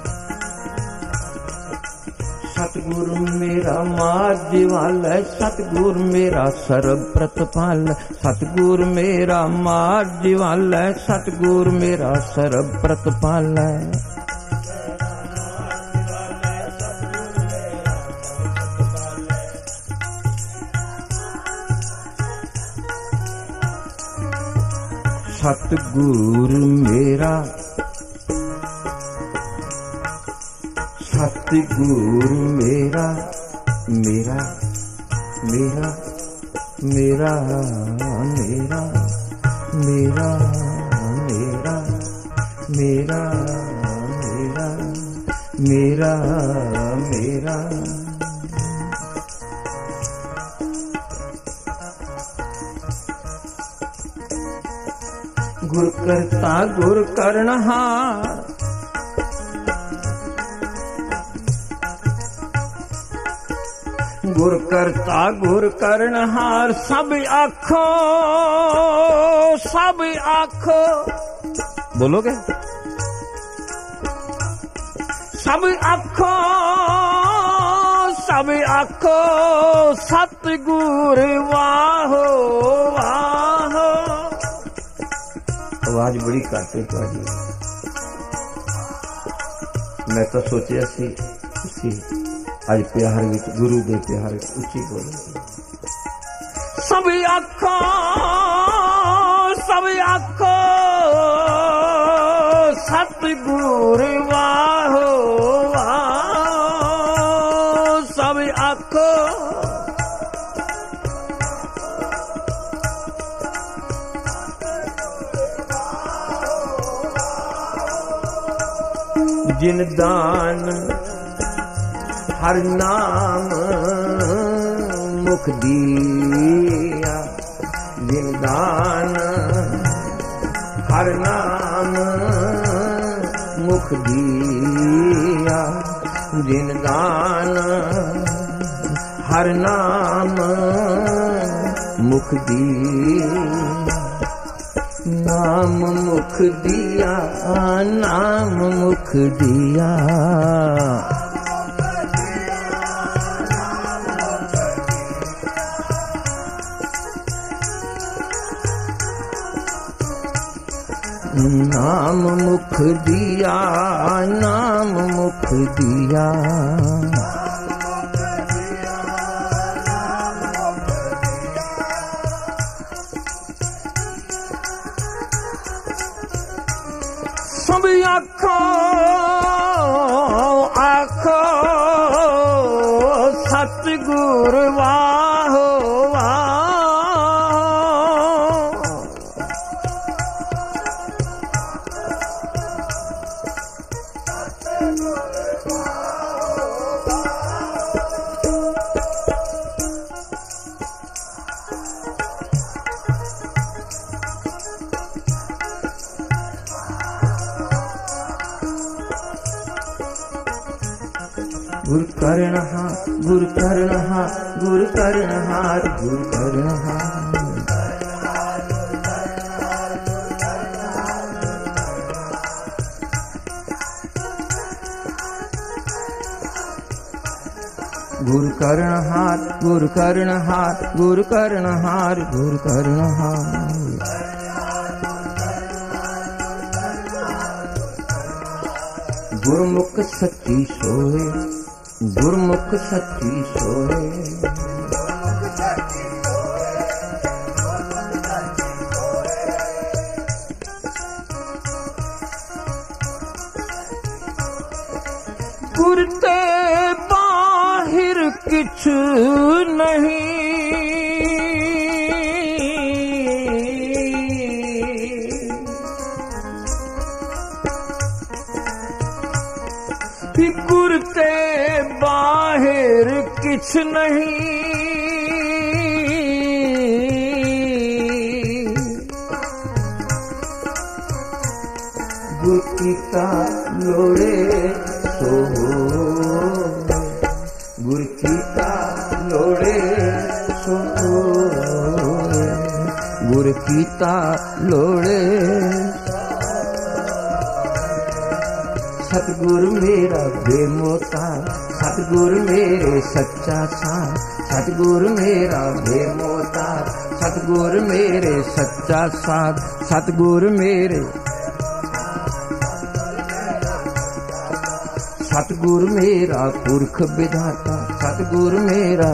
सतगुरु मेरा मार्ग वाला, सतगुरु मेरा सर्व प्रतिपाल, सतगुरु मेरा मार्ग वाला, सतगुरु मेरा सर्व प्रतिपाल। सतगुरु मेरा, सतगुरु मेरा, मेरा मेरा मेरा मेरा मेरा मेरा मेरा मेरा मेरा मेरा। गुर करता गुर करनहार, गुर करता गुर करनहार, सब आखो सब आखो, बोलोगे? सब आखो सब आखो, सतगुरु वाहो वाहो। आवाज बड़ी करते तुहाडी, मैं तो सोचा सी अज प्यार विच गुरु दे प्यार उच्ची बोलो। सब आखो सतगुरु वाहो वाहो, सब आखो जिन दान हर नाम मुख दिया, जिन दान हर नाम मुख दिया, जिन दान हर नाम मुख दिया, नाम मुख दिया, नाम मुख दिया। नाम मुख दिया, नाम मुख दिया, सब आखो आखो सतगुरु वाहो वाहो। गुर करनहार गुर करनहार गुर करनहार गुर करनहार। गुर करनहार गुर करनहार गुर करनहार गुर करनहार। गुरमुख सच्ची सोए गुरमुख सच्ची सोए। गुर ते बाहिर किछ नहीं, गुर ते बाहिर किछ नहीं। गुर कीता लोड़े सो होए, गुर कीता लोड़े सो होए, गुर कीता लोड़े सतगुरु मेरा बेमोता, सतगुरु मेरे सच्चा साथ, सतगुरु मेरा बेमोता, सतगुरु मेरे सच्चा साथ, सतगुरु मेरे, सतगुरु मेरा पुरख विधाता, सतगुरु मेरा,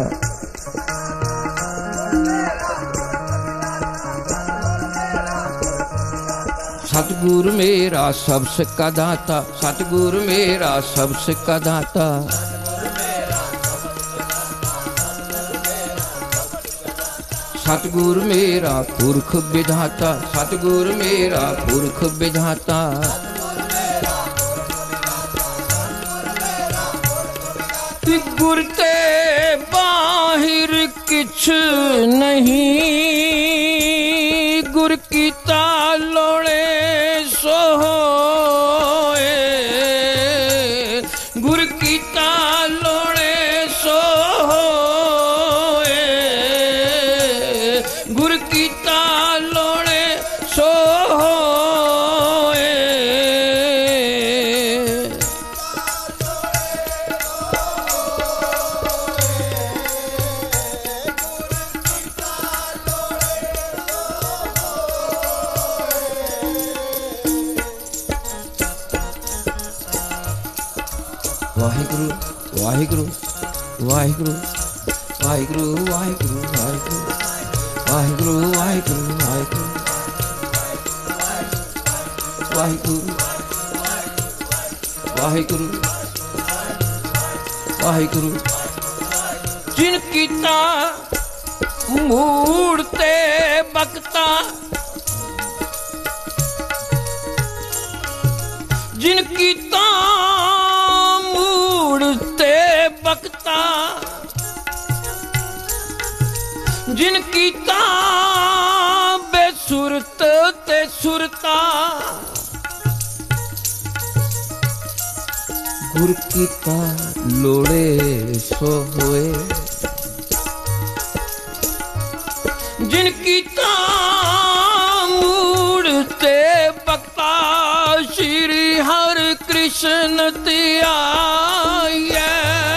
सतगुरु मेरा सबसे का दाता, सतगुरु मेरा सबसे का दाता, सतगुरु मेरा पुरख विधाता, सतगुरु मेरा पुरख विधाता, गुर ते बाहिर किछ नहीं, गुर कीता लोड़े सो होए, गुर कीता लोड़े सो होए, गुर कीता लोड़े सो होए। वाहिगुरु वाहिगुरु वाहिगुरु वाहिगुरु वाहिगुरु वाहिगुरु वाहिगुरु वाहिगुरु वाहिगुरु वाहिगुरु, जिन कीता मूड़ते बकता, जिन कीता मूड़ते बकता, जिन कीता बेसुरत ते सुरता, गुर कीता लोड़े सो होए, जिन कीता मूड़ते बकता, श्री हर कृष्ण धियाए,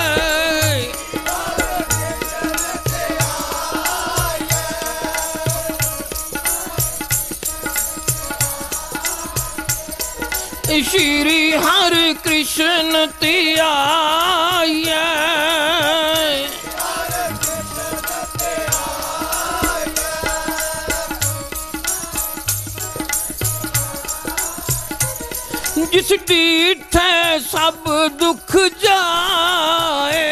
श्री हर कृष्ण धियाए, जिस डीठे सब दुख जाए,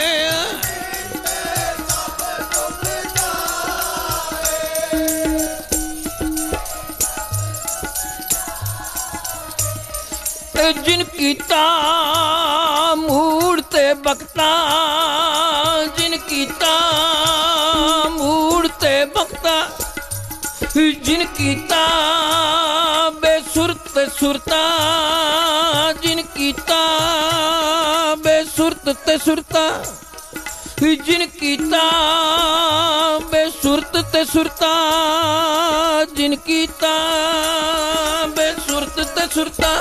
जिन कीता मूड़ते बकता, जिन कीता मूड़ते बकता, जिन कीता बेसुरत सुरता, जिन कीता बेसुरत ते सुरता, जिन कीता बेसुरत ते सुरता, जिन कीता बेसुरत ते सुरता,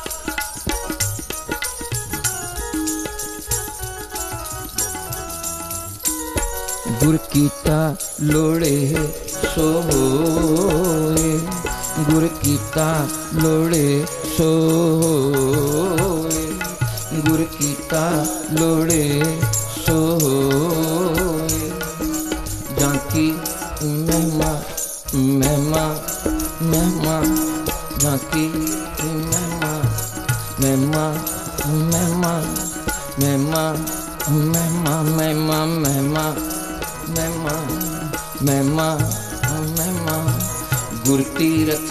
गुर कीता लोड़े सो होए, गुर कीता लोड़े सो होए, गुर कीता लोड़े सो होए। जाकी महिमा महिमा महिमा, जाकी महिमा महिमा महिमा महिमा महिमा महिमा महिमा महिमा महिमा महिमा, गुर तीरथ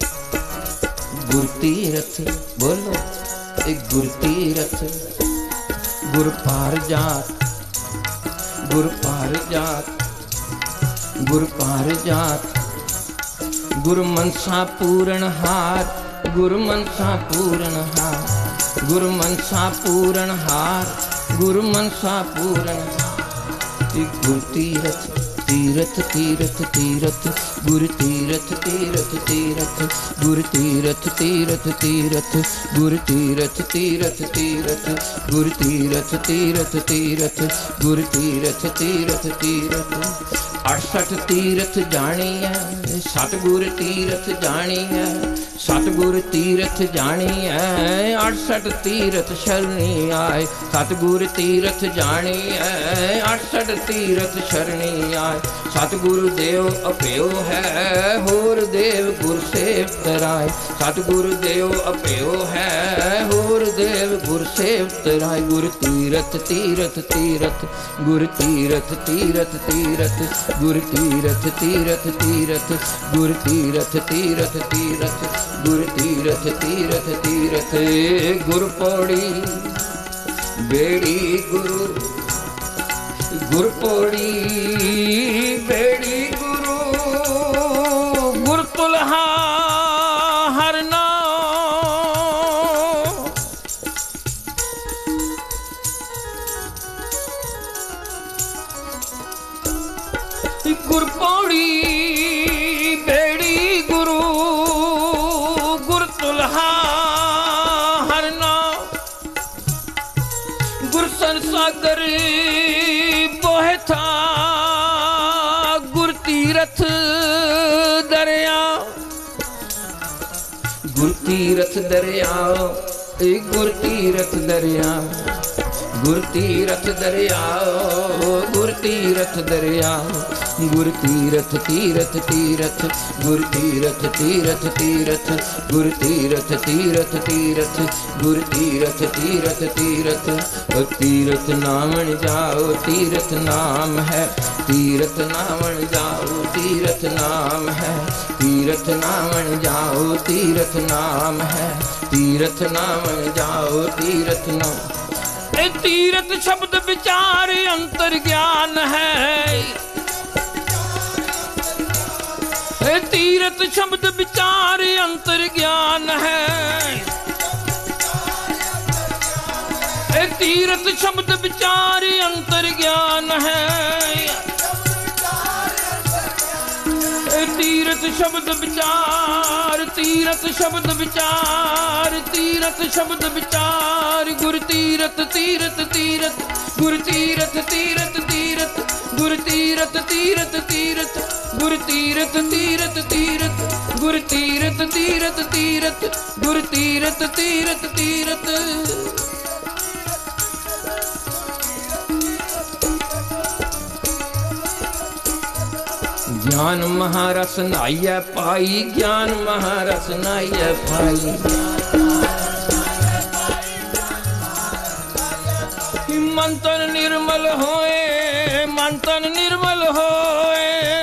बोलो एक गुर तीरथ, गुर पार जात, गुर पार जात, गुर पार जात, गुरु मनसा पूर्ण हार, गुरु मनसा पूर्ण हार, गुरु मनसा पूर्ण हार, गुरु मनसा पूर्ण हार। गुर तीरथ तीरथ तीरथ तीरथ गुरु तीरथ तीरथ तीरथ गुरु तीरथ तीरथ तीरथ गुरु तीरथ तीरथ तीरथ गुरु तीरथ तीरथ तीरथ गुरु तीरथ तीरथ तीरथ 68 तीरथ जानिया सतगुर तीरथ जानिया सतगुर तीरथ जानिया 68 तीरथ शरणी आए सतगुर तीरथ जानिया 68 तीरथ शरणी आए सतगुरु देव अप्यो है होर देव गुर सेव तराए सतगुरु देव अप्यो है होर देव गुर सेव तराए गुरु तीरथ तीरथ तीरथ गुरु तीरथ तीरथ तीरथ गुरु तीरथ तीरथ तीरथ गुरु तीरथ तीरथ तीरथ गुरु तीरथ तीरथ तीरथ गुरु पौड़ी बेड़ी गुरु गुरु पौड़ी बेड़ी गुरु गुरु तुल्हा हर नाम गुरु पौड़ी बेड़ी गुरु गुरु तुल्हा हर नाम गुरसन सागर बोहे था गुरु तीरथ दरिया गुरु तीरथ दरिया गुरु तीरथ दरिया गुरु तीरथ दरिया गुरु तीरथ दरिया गुरु तीरथ तीरथ तीरथ गुरु तीरथ तीरथ तीरथ गुरु तीरथ तीरथ तीरथ गुरु तीरथ तीरथ तीरथ तीरथ नामन जाओ तीरथ नाम है तीरथ नामन जाओ तीरथ नाम है तीरथ नामन जाओ तीरथ नाम है तीरथ नामन जाओ तीरथ नाम तीरथ शब्द विचार अंतर ज्ञान है तीरथ शब्द विचार अंतर ज्ञान है तीरथ शब्द विचार अंतर ज्ञान है तीरथ शब्द विचार तीरथ शब्द विचार तीरथ शब्द विचार गुरु तीरथ तीरथ तीरथ गुरु तीरथ तीरथ तीरथ गुरु तीरथ तीरथ तीरथ गुरु तीरथ तीरथ तीरथ गुरु तीरथ तीरथ तीरथ गुरु तीरथ तीरथ तीरथ ज्ञान महारस नाइया पाई ज्ञान महारस नाइया पाई मंथन निर्मल होए मंथन निर्मल होए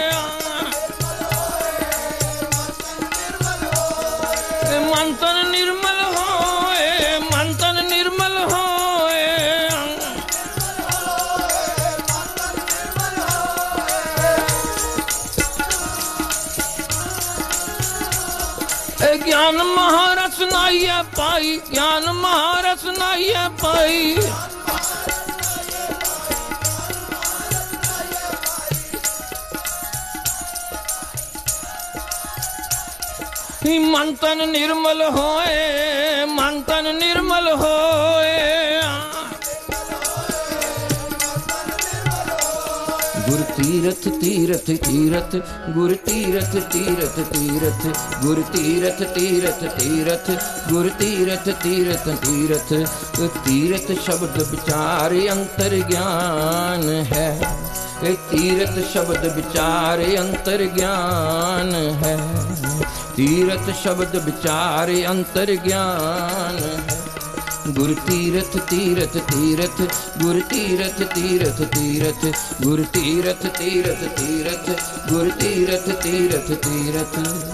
मंथन निर्मल होए मंथन निर्मल होए ज्ञान महारस नाइया पाई ज्ञान महारस नाइया पाई मंथन निर्मल होए मंथन निर्मल होए गुरु तीरथ तीरथ तीरथ गुरु तीरथ तीरथ तीरथ गुरु तीरथ तीरथ तीरथ गुरु तीरथ तीरथ तीरथ तीरथ शब्द विचार अंतर ज्ञान है तीरथ शब्द विचार अंतर ज्ञान है तीरथ शब्द विचार अंतर ज्ञान है गुरु तीरथ तीरथ तीरथ गुरु तीरथ तीरथ तीरथ गुरु तीरथ तीरथ तीरथ गुरु तीरथ तीरथ तीरथ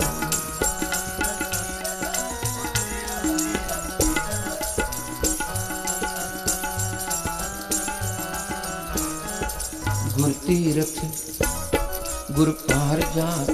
गुरु तीरथ गुरु पार जात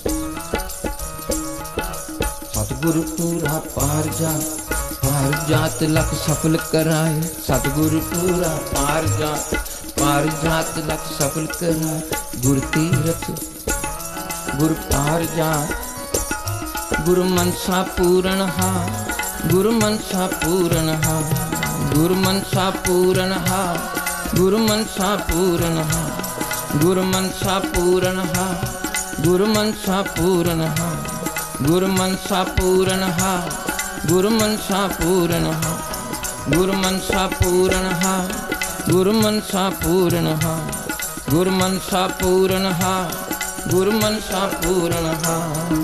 सतगुरु पूरा पार जात लख सफल कराए सतगुरु पूरा पार जात लख सफल कराए गुर तीरथ गुर पार जान, गुर मनसा पूरन हा, गुर मनसा पूरन हा, गुर मनसा पूरन हा, गुर मनसा पूरन हा, गुर मनसा पूरन हा, गुर मनसा पूरन हा, गुर मनसा पूरन हा, गुर मनसा पूरन हा, गुर मनसा पूरन हा, गुर मनसा पूरन हा, गुर मनसा पूरन हा, गुर मनसा पूरन हा।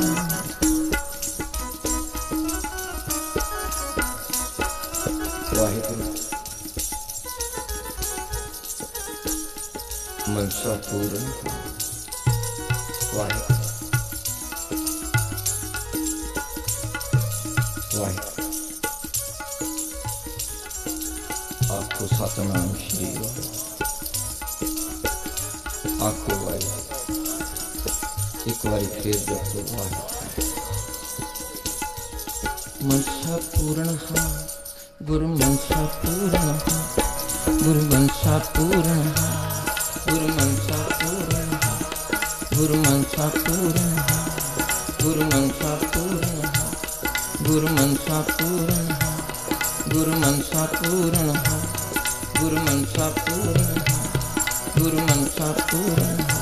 वाहिगुरू मनसा पूरन हा, वाहिगुरू वाहिगुरू। आखो सतनाम श्री वाहिगुरू, आखो वाहिगुरू, एक बार फिर जपो वाहिगुरू। मनसा पूर्ण हा, गुरु मनसा पूर्ण हा, गुरु मनसा पूर्ण हा, गुरु मनसा पूर्ण हा, गुरु मनसा पूर्ण हा, गुरु मनसा पूर्ण हा, गुरु मनसा पूर्ण हा, गुरु मनसा पूर्ण हा, गुरु मनसा पूर्ण हा, गुरु मनसा पूर्ण हा।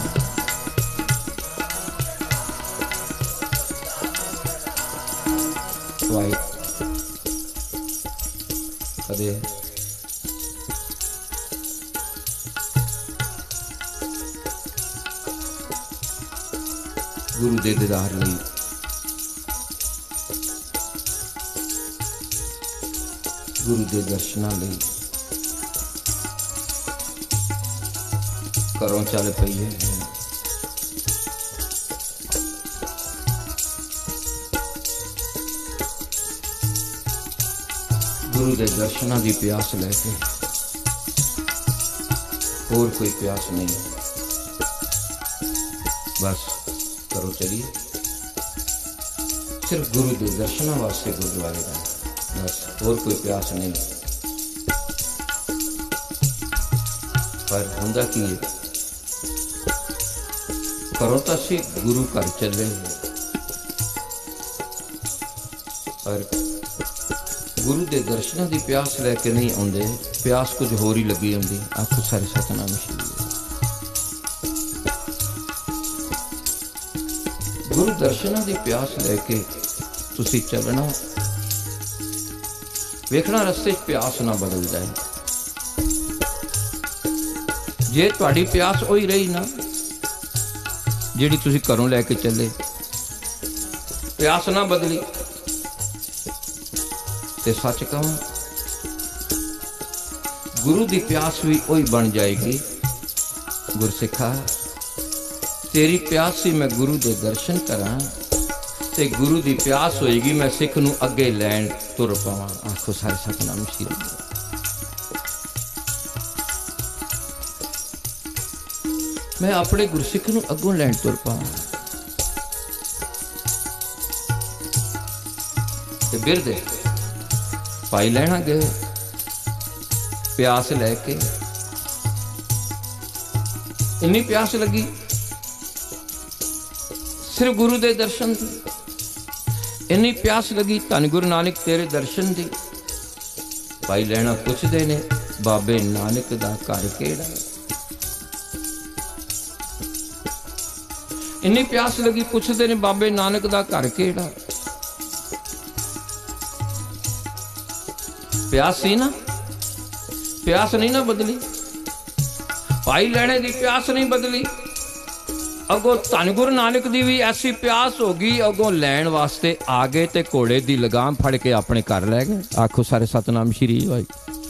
वाई कदे गुरु दे दीदार लई गुरु दे दर्शनां लई घरों चल पई है। गुरु दे दर्शनां दी प्यास लैके, होर कोई प्यास नहीं, बस करो चलिए सिर्फ गुरु दे दर्शनां वास्ते गुरुद्वारे का, बस होर कोई प्यास नहीं। पर हुंदा की है, करो तो असी गुरु घर चले, पर गुरु दे दर्शनां दी प्यास लैके नहीं आउंदे, प्यास कुछ होर ही लगी आउंदी। आखो सारे सतनाम श्री। गुरु दर्शनां दी प्यास लैके तुसी चलना, वेखना रस्ते प्यास ना बदल जाए। जे तुहाडी प्यास होई रही ना जिहड़ी तुसी घरों लैके चले, प्यास ना बदली ते सच कहूं गुरु दी प्यास भी वही बन जाएगी। गुरसिखा तेरी प्यास सी मैं गुरु दे दर्शन करा, ते गुरु दी प्यास होएगी मैं सिख नूं अगे लैण तुर पावां। आखो सारे सतनाम श्री। मैं अपने गुरसिख नूं अगों लैण तुर पावां ते बिरदे पाई लैना गए प्यास लैके। इन्नी प्यास लगी सिर्फ गुरु दे दर्शन दी, इन्नी प्यास लगी धन गुरु नानक तेरे दर्शन दी। पाई लैना पुछदे ने बाबे नानक दा घर केड़ा। इन्नी प्यास लगी पुछदे ने बाबे नानक दा घर केड़ा। प्यास सी ना, प्यास नहीं ना बदली, पाई लैने दी प्यास नहीं बदली। अगों धन गुरु नानक दी भी ऐसी प्यास होगी, अगों लैण वास्ते आ गए ते घोड़े दी लगाम फड़ के अपने घर लै गए। आखो सारे सतनाम श्री भाई।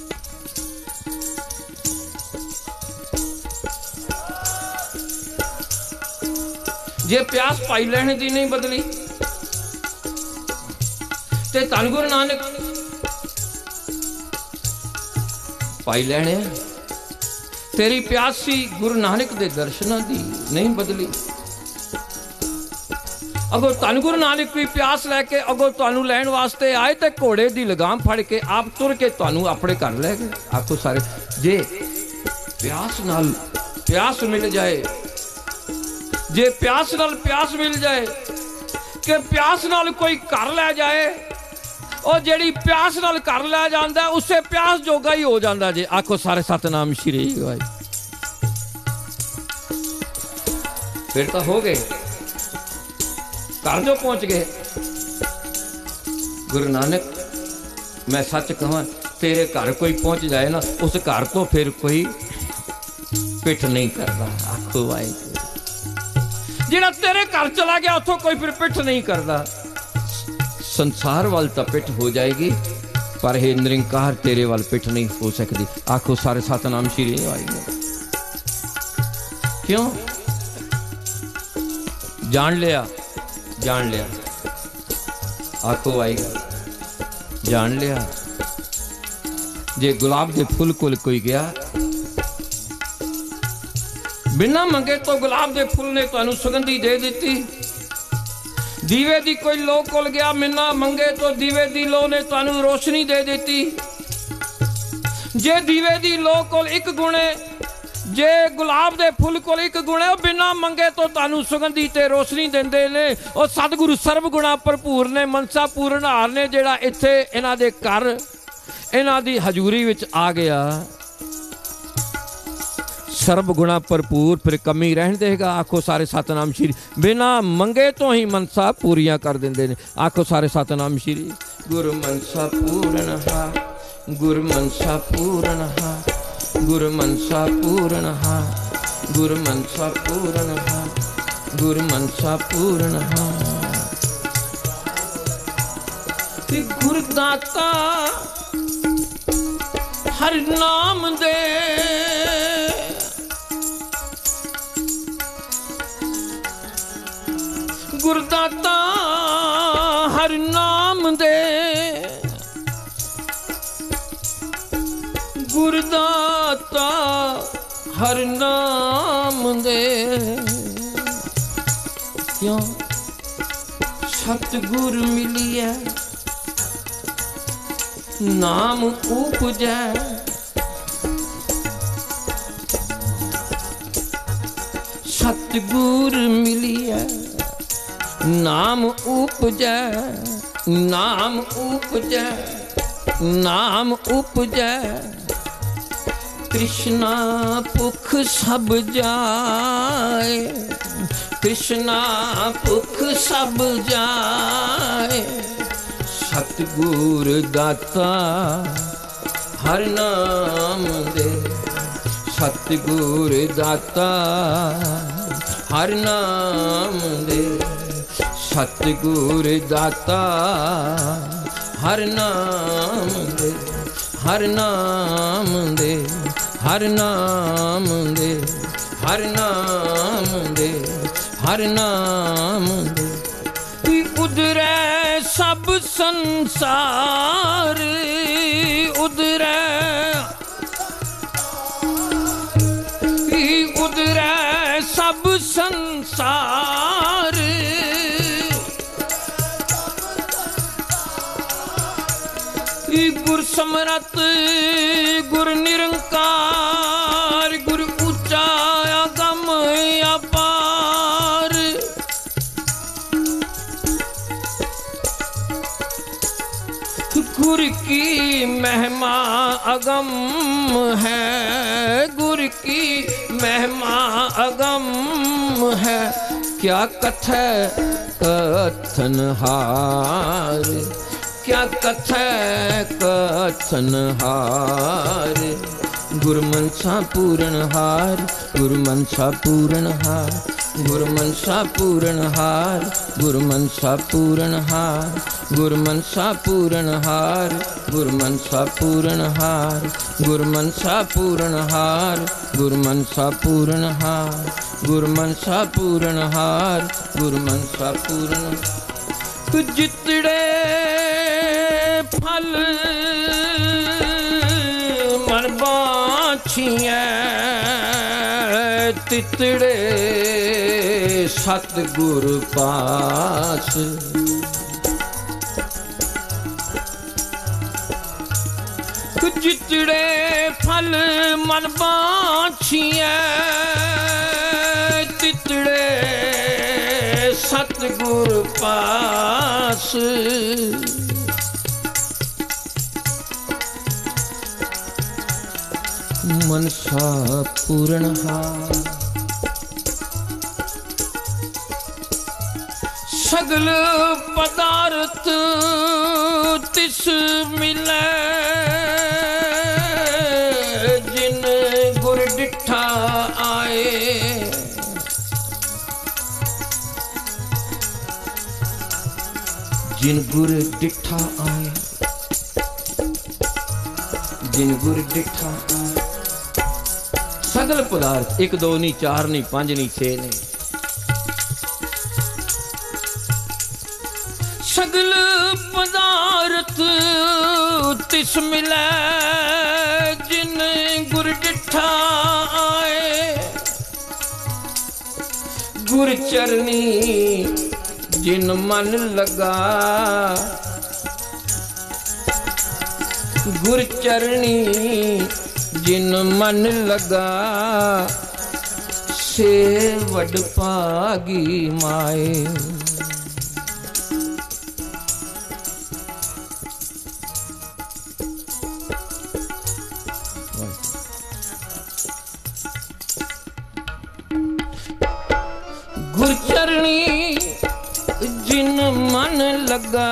जे प्यास पाई लैने दी नहीं बदली ते धन गुरु नानक पाई लैने। तेरी प्यास सी गुरु नानक दे दर्शनां दी नहीं बदली। अगो धन गुरु नानक की प्यास लैके अगो तुहानू लैण वास्ते आए ते घोड़े दी लगाम फड़ के आप तुर के तुहानू अपने घर लै गए। आखो सारे जे प्यास नाल प्यास मिल जाए जे प्यास नाल प्यास मिल जाए कि प्यास नाल कोई घर लै जाए, और जेड़ी प्यास नाल घर लै जांदा उसे प्यास जोगा ही हो जाता जे। आखो सारे सतनाम श्री वाहिगुरू। फिर तो हो गए, घर जो पहुंच गए। गुरु नानक मैं सच कहां, तेरे घर कोई पहुंच जाए ना, उस घर तो फिर कोई पिठ नहीं करता। आखो वाहिगुरू। जिहड़ा तेरे घर चला गया उथों कोई फिर पिठ नहीं करता। संसार वाल तो पिठ हो जाएगी, पर हे निरंकार तेरे वाल पिठ नहीं हो सकती। आखो सारे सतनाम श्री वाहिगुरू। क्यों? जान लिया, जान लिया। आखो वाहिगुरू, जान लिया। जे गुलाब के फुल कोल कोई गया, बिना मंगे तो गुलाब के फुल ने तुहानू सुगंधी दे दी। दीवे दी कोई लो कोल गया, बिना मंगे तो दीवे दी लो ने तुहानू रोशनी दे दी। जे दीवे दी लो कोल एक गुणे, जे गुलाब दे फुल कोल एक गुणे, बिना मंगे तो तुहानू सुगंधी ते रोशनी देंदे ने। और सतगुरु सर्व गुणा भरपूर ने, मनसा पूरनहार ने, जेड़ा इत्थे इन्हां दे घर इन्हां दी हजूरी विच आ गया। सर्व गुणा भरपूर, फिर कमी रहन देगा। आखो सारे सतनाम श्री। बिना मंगे तो ही मनसा पूरियां कर देंदे ने। आखो सारे सतनाम श्री। गुरु मनसा पूरनहा, गुरु मनसा पूरनहा, गुरु मनसा पूरनहा, गुरु मनसा पूरनहा, गुरु मनसा पूरनहा। गुरदाता हर नाम दे, गुरदाता हर नाम दे, गुरदाता हर नाम दे। क्यों? सतगुर मिलिए नाम उपजै, सतगुर मिलिए नाम उपजै, नाम उपजै, नाम उपजै। कृष्णा भुख सब जाए, कृष्णा भुख सब जाए। सतगुर दाता हर नाम दे, सतगुर दाता हर नाम दे, सतगुर दाता हर नाम दे, हर नाम दे, हर नाम दे, हर नाम दे, हर नाम दे। उधरै सब संसार, उधरै उधरै सब संसार। गुर समरत गुर निरंकार, गुर ऊंचा अगम अपार। गुर की महिमा अगम है, गुर की महिमा अगम है। क्या कथै कथनहार, क्या कथै कथनहार। गुरु मनसा पूरनहार, गुरु मनसा पूरनहार, गुरु मनसा पूरनहार, गुरु मनसा पूरनहार, गुरु मनसा पूरनहार, गुरु मनसा पूरनहार, गुरु मनसा पूरनहार, गुरु मनसा पूरनहार, गुरु मनसा पूरनहार, गुरु मनसा पूरनहार। जितड़े फल मन बाछियाँ, तितड़े सतगुर पास। जितड़े फल मन बाछियाँ, इतड़े सतगुर पास मनसा पूर्ण हार सगल पदार्थ तिस मिले जिन गुर डिठा आए जिन गुर डिठा आए जिन गुर डिठा आए सगल पदार्थ एक दो नहीं चार नहीं पांच नहीं छे नहीं सगल पदार्थ तिस मिले जिन गुर डिठा आए गुर चरनी जिन मन लगा गुर चरनी जिन मन लगा से वड भागी माए गुर चरणी जिन मन लगा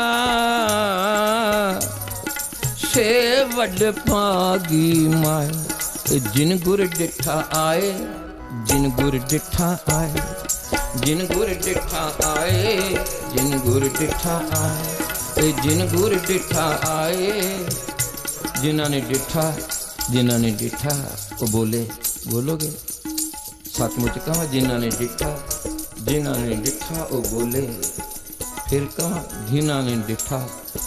से वड भागी माए जिन गुर डिठा आए जिन गुर डिठा आए जिन गुर डिठा आए जिन गुर डिठा आए जिन गुर डिठा आए जिन्हों ने डिठा वो बोले बोलोगे सचमुच कहा जिन्हों ने डिठा वो बोले फिर कहा जिन्हों ने डिठा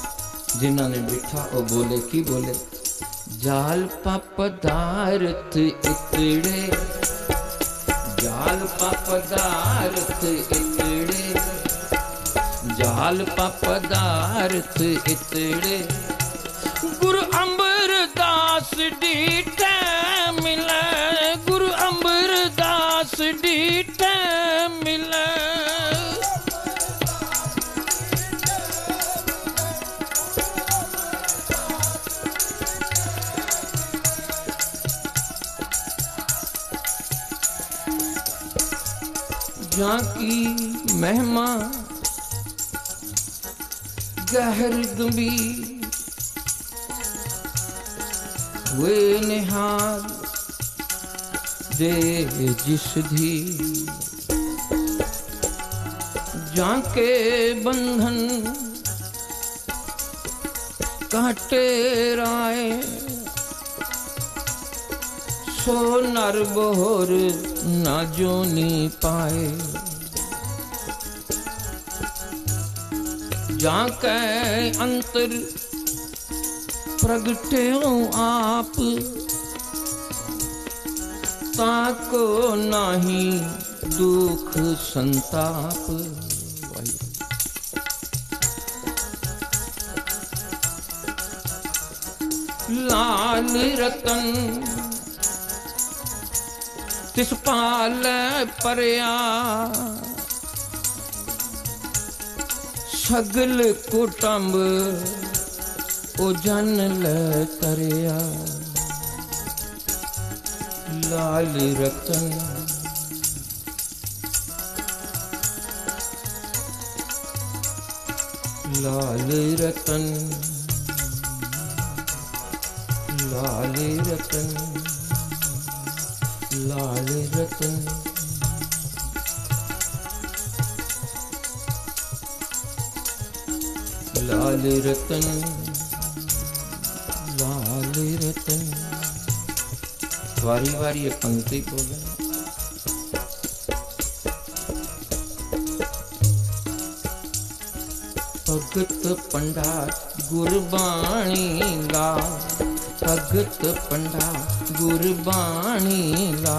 वो बोले की बोले जाल पदार्थ इतड़े जाल पदार्थ इतड़े जाल पदार्थ इतड़े गुरु अमरदास डीठे मिले गुरु अमरदास डीठे मिले जहाँ की महिमा गहर गंभीर वे निहाल दे जिस धी जहाँ के बंधन काटे राय सो नर बोर ना जोनी पाए जहाँ के अंतर प्रगटे हो आप ताको नाही दुख संताप लाल रतन तिस पाल परया सगल कुटुंब ओ जन ले तरया लाल रतन लाल रतन लाल रतन लाल रतन लाल रतन लाल रतन वारी वारी एक पंक्ति बोले भगत पंडा गुरबाणी ला भगत पंडा गुरबाणी ला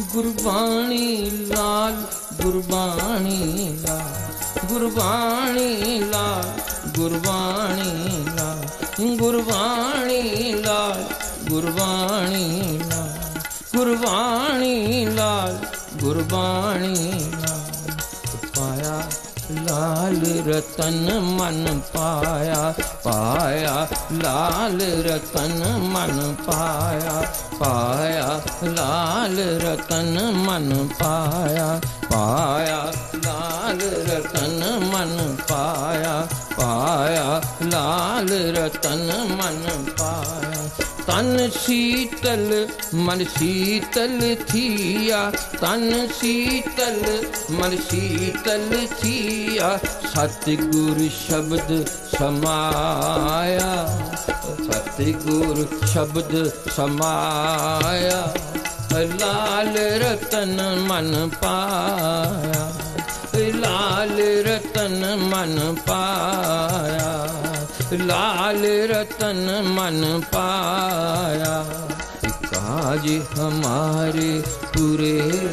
गुरबाणी लाल गुरबाणी लाल गुरबाणी लाल गुरबाणी लाल गुरबाणी लाल गुरबाणी लाल गुरबाणी लाल गुरबाणी लाल पाया लाल रतन मन पाया पाया लाल रतन मन पाया पाया लाल रतन मन पाया पाया लाल रतन मन पाया पाया लाल रतन मन पाया तन शीतल मन शीतल थिया तन शीतल मन शीतल थिया सतगुर शब्द समाया सतगुर शब्द समाया लाल रतन मन पाया लाल रतन मन पाया लाल रतन मन पाया काज हमारे पूरे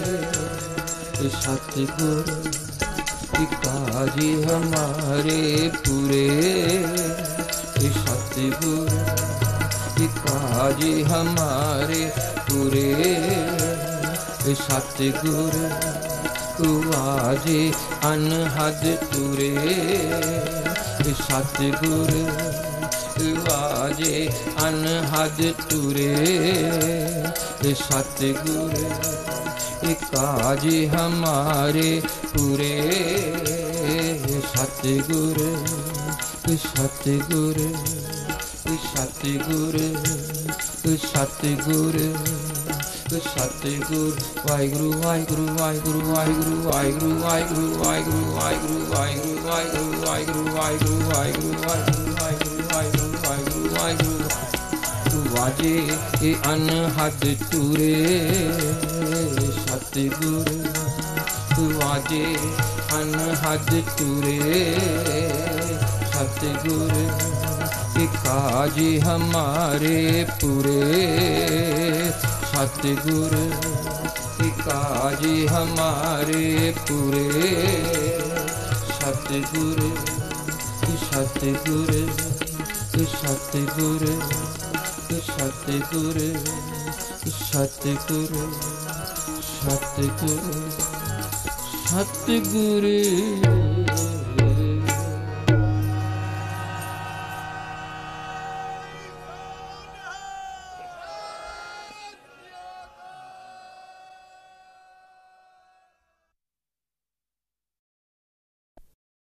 सतगुर काज हमारे पूरे सतगुर काज हमारे पूरे सतगुर आजे अनहद तुरे सतगुर आजे अनहद तुरे सतगुर काज हमारे पूरे सतगुर सतगुर सतगुर सतगुर सतगुर वाहिगुरु वाहिगुरु वाहिगुरु वाहिगुरु वाहिगुरु वाहिगुरु वाहिगुरु वाहिगुरु वाहिगुरु वाहिगुरु वाहिगुरु वाहिगुरु वाहिगुरु वाहिगुरु वाहिगुरु वाहिगुरु वाहिगुरु वाजे ए अनहद तुरे सतगुर वाजे अनहद तुरे सतगुर काज हमारे पूरे सतगुर काज हमारे पूरे सतगुर सतगुर सतगुर सतगुर सतगुर सतगुर सतगुर